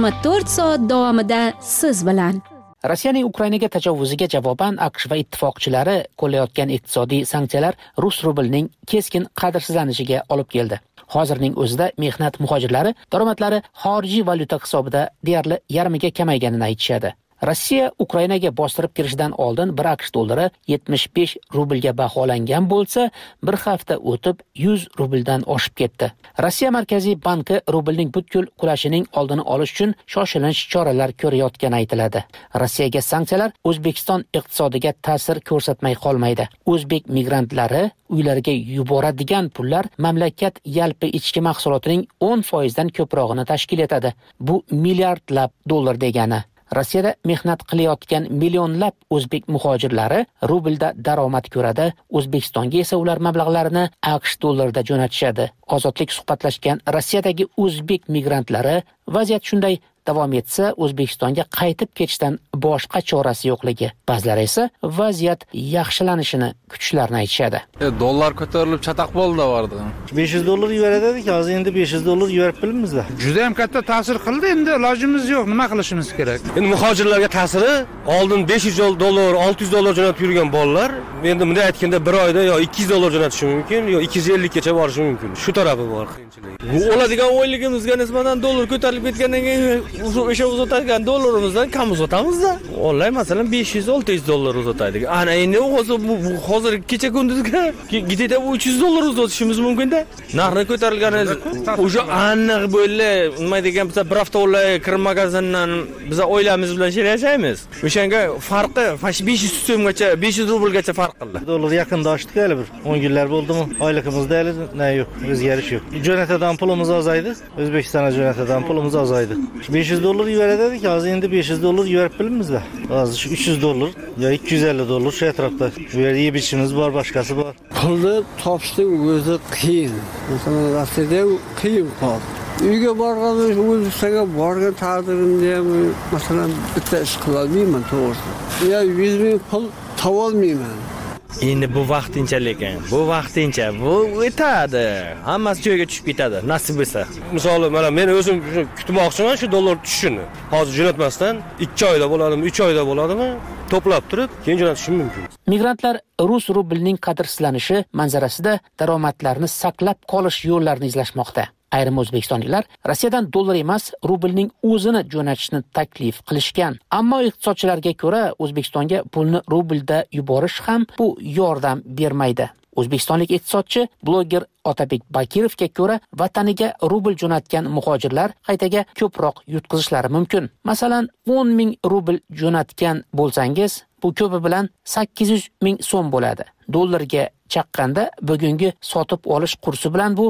24 soat davomida siz bilan. Rossiyaning Ukrainaga tajovuziga javoban AQSh va ittifoqchilari qo'llayotgan iqtisodiy sanksiyalar rus rublining keskin qadrsizlanishiga olib keldi. Hozirning o'zida mehnat muhojirlari daromadlari xorijiy valyuta hisobida deyarli yarmiga kamayganini aytishadi. Rossiya Ukrainaga bostirib kirishidan oldin 1 AQSh dollari 75 rublga baholangan bo'lsa, bir hafta o'tib 100 rubldan oshib ketdi. Rossiya Markaziy banki rublning butkul qulashining oldini olish uchun shoshilinch choralar ko'rayotgani aytiladi. Rossiyaga sanksiyalar O'zbekiston iqtisodiga ta'sir ko'rsatmay qolmaydi. O'zbek migrantlari uylariga yuboradigan pullar mamlakat yalpi ichki mahsulotining 10% dan ko'prog'ini tashkil etadi. Bu milliardlab dollar degani. Rossiyada mehnat qilayotgan millionlab o'zbek muhojirlari rublda daromad ko'radi, O'zbekistonga esa ular mablag'larini AQSh dollarida jo'natishadi. Ozodlik suhbatlashgan Rossiyadagi o'zbek migrantlari vaziyat shunday davom etsa, O'zbekistonga qaytib ketishdan boshqa chorasi yo'qligi. Ba'zilar esa vaziyat yaxshilanishini kutishlarini aytishadi. Dollar ko'tarilib chataq bo'ldi vardi. 500 dollar yuboradi, hozir endi 500 dollar yuborib bilmizda. Juda ham katta ta'sir qildi, endi ilojimiz yo'q, nima qilishimiz kerak? Endi muhojirlarga ta'siri oldin 500 dollar, 600 dollar jo'natib yurgan bolalar endi bunday aytganda 1 oyda yo 200 dollar jo'natishi mumkin, yo 250 gacha borishi mumkin. Shu tarafi bor qiyinchilik. Bu oladigan oyligimizga nisbatan dollar ko'tarilib ketgandan keyin o'sha uzatgan dollarimizdan kam uzatamiz-da. Onlayn masalan 500-600 dollar uzataylik. Ana endi hozir kecha kunduzga gidida 300 dollar uzatishimiz mumkin-da. Narxi ko'tarilgani o'sha aniq bo'ldi. Nima degan biz bir hafta o'lay kirim magazindan biz oilamiz bilan yashaymiz. O'shanga farqi 500 so'mgacha, 500 rublgacha farq qildi. Dollar yaqinda oshdi hali bir 10 kunlar bo'ldimi? Oyligimizda hali yo'q, o'zgarish yo'q. Jo'natadan pulimiz ozaydi. O'zbekistonga jo'natadan pulimiz ozaydi. 500 dollar yuboradi, hozir endi 500 dollar yuborib bilmizda. Hozir 300 dollar yo 250 dollar shu atrofda. Bu yerda yeb ichishimiz bor, boshqasi bor. Pulni topishning o'zi qiyin. Masalan, Rossiyada qiyin qoldi. Uyga borganmiz, O'zbekistonga borgan taqdirimda ham masalan bitta ish qila olmayman, to'g'risi. Ya 100 ming pul topa olmayman. Endi bu vaqtinchalik ekan. Bu vaqtincha, bu o'tadi. Hammasi joyiga tushib ketadi, nasib bo'lsa. Misol, mana men o'zim kutmoqchiman shu dollar tushishini. Hozir jo'natmasdan 2 oyda bo'ladimi, 3 oyda bo'ladimi, to'plab turib, keyin jo'natishim mumkin. Migrantlar rus rublining qadrsizlanishi manzarasida daromadlarni saqlab qolish yo'llarini izlashmoqda. Ayrim o'zbekistonliklar Rossiyadan dollar emas, rublning o'zini jo'natishni taklif qilishgan. Ammo iqtisodchilarga ko'ra, O'zbekistonga pulni rublda yuborish ham bu yordam bermaydi. O'zbekistonlik iqtisodchi bloger Otabek Bakirovga ko'ra, vataniga rubl jo'natgan muhojirlar qaytaga ko'proq yutqizishlari mumkin. Masalan, 10 ming rubl jo'natgan bo'lsangiz, bu ko'pi bilan 800 ming so'm bo'ladi. Dollarga chaqqanda bugungi sotib olish kursi bilan bu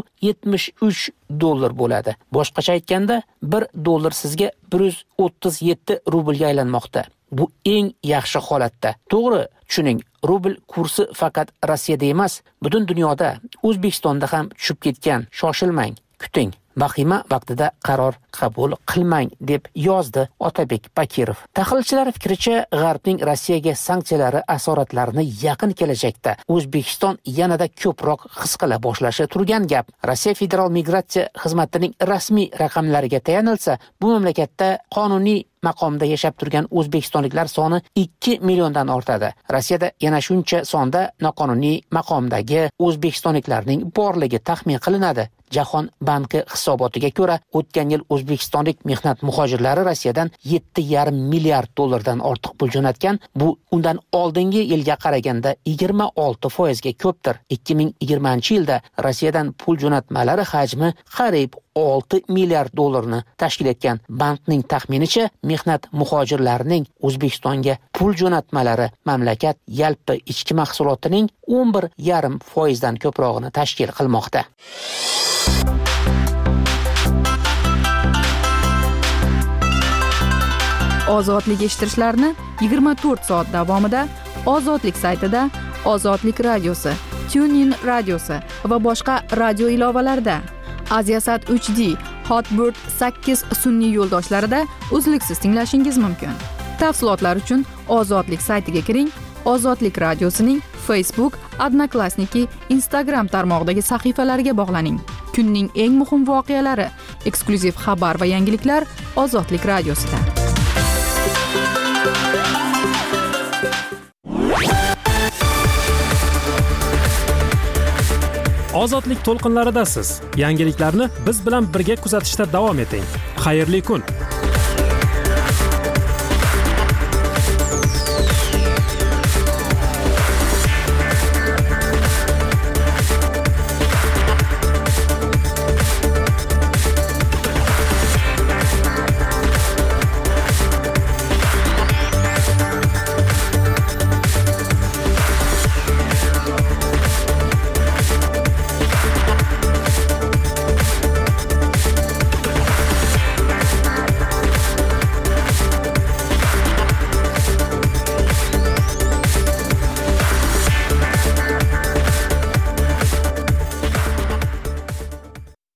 73 dollar bo'ladi. Boshqacha aytganda 1 dollar sizga 137 rublga aylanmoqda. Bu eng yaxshi holatda. To'g'ri, tushuning, rubl kursi faqat Rossiyada emas, butun dunyoda, O'zbekistonda ham tushib ketgan. Shoshilmang, kuting. Vahima vaqtida qaror qabul qilmang, deb yozdi Otabek Bakirov. Tahlilchilar fikricha, G'arbning Rossiyaga sanksiyalari asoratlarini yaqin kelajakda O'zbekiston yanada ko'proq his qila boshlashi turgan gap. Rossiya Federal migratsiya xizmatining rasmiy raqamlariga tayanilsa, bu mamlakatda qonuniy maqomda yashab turgan o'zbekistonliklar soni 2 milliondan ortadi. Rossiyada yana shuncha sonda noqonuniy maqomdagi o'zbekistonliklarning borligi taxmin qilinadi. Jahon banki hisobotiga ko'ra, o'tgan yil o'zbekistonlik mehnat muhojirlari Rossiyadan 7,5 milliard dollardan ortiq pul jo'natgan. Bu undan oldingi yilga qaraganda 26% ga ko'pdir. 2020-yilda Rossiyadan pul jo'natmalari hajmi qariyb 6 milliard dollarni tashkil etgan. Bankning taxminicha, mehnat muhojirlarining O'zbekistonga pul jo'natmalari mamlakat yalpi ichki mahsulotining 11,5% dan ko'prog'ini tashkil qilmoqda. Ozodlik eshittirishlarni 24 soat davomida Ozodlik saytida, Ozodlik radiosi, TuneIn radiosi va boshqa radio ilovalarida, Aziasat 3D, Hotbird 8 sun'iy yo'ldoshlarida uzluksiz tinglashingiz mumkin. Tafsilotlar uchun Ozodlik saytiga kiring. Ozodlik radiosining Facebook, Odnoklassniki, Instagram tarmog'idagi sahifalariga bog'laning. Kunning eng muhim voqealari, eksklyuziv xabar va yangiliklar Ozodlik radiosida. Ozodlik to'lqinlaridasiz. Yangiliklarni biz bilan birga kuzatishda davom eting. Xayrli kun.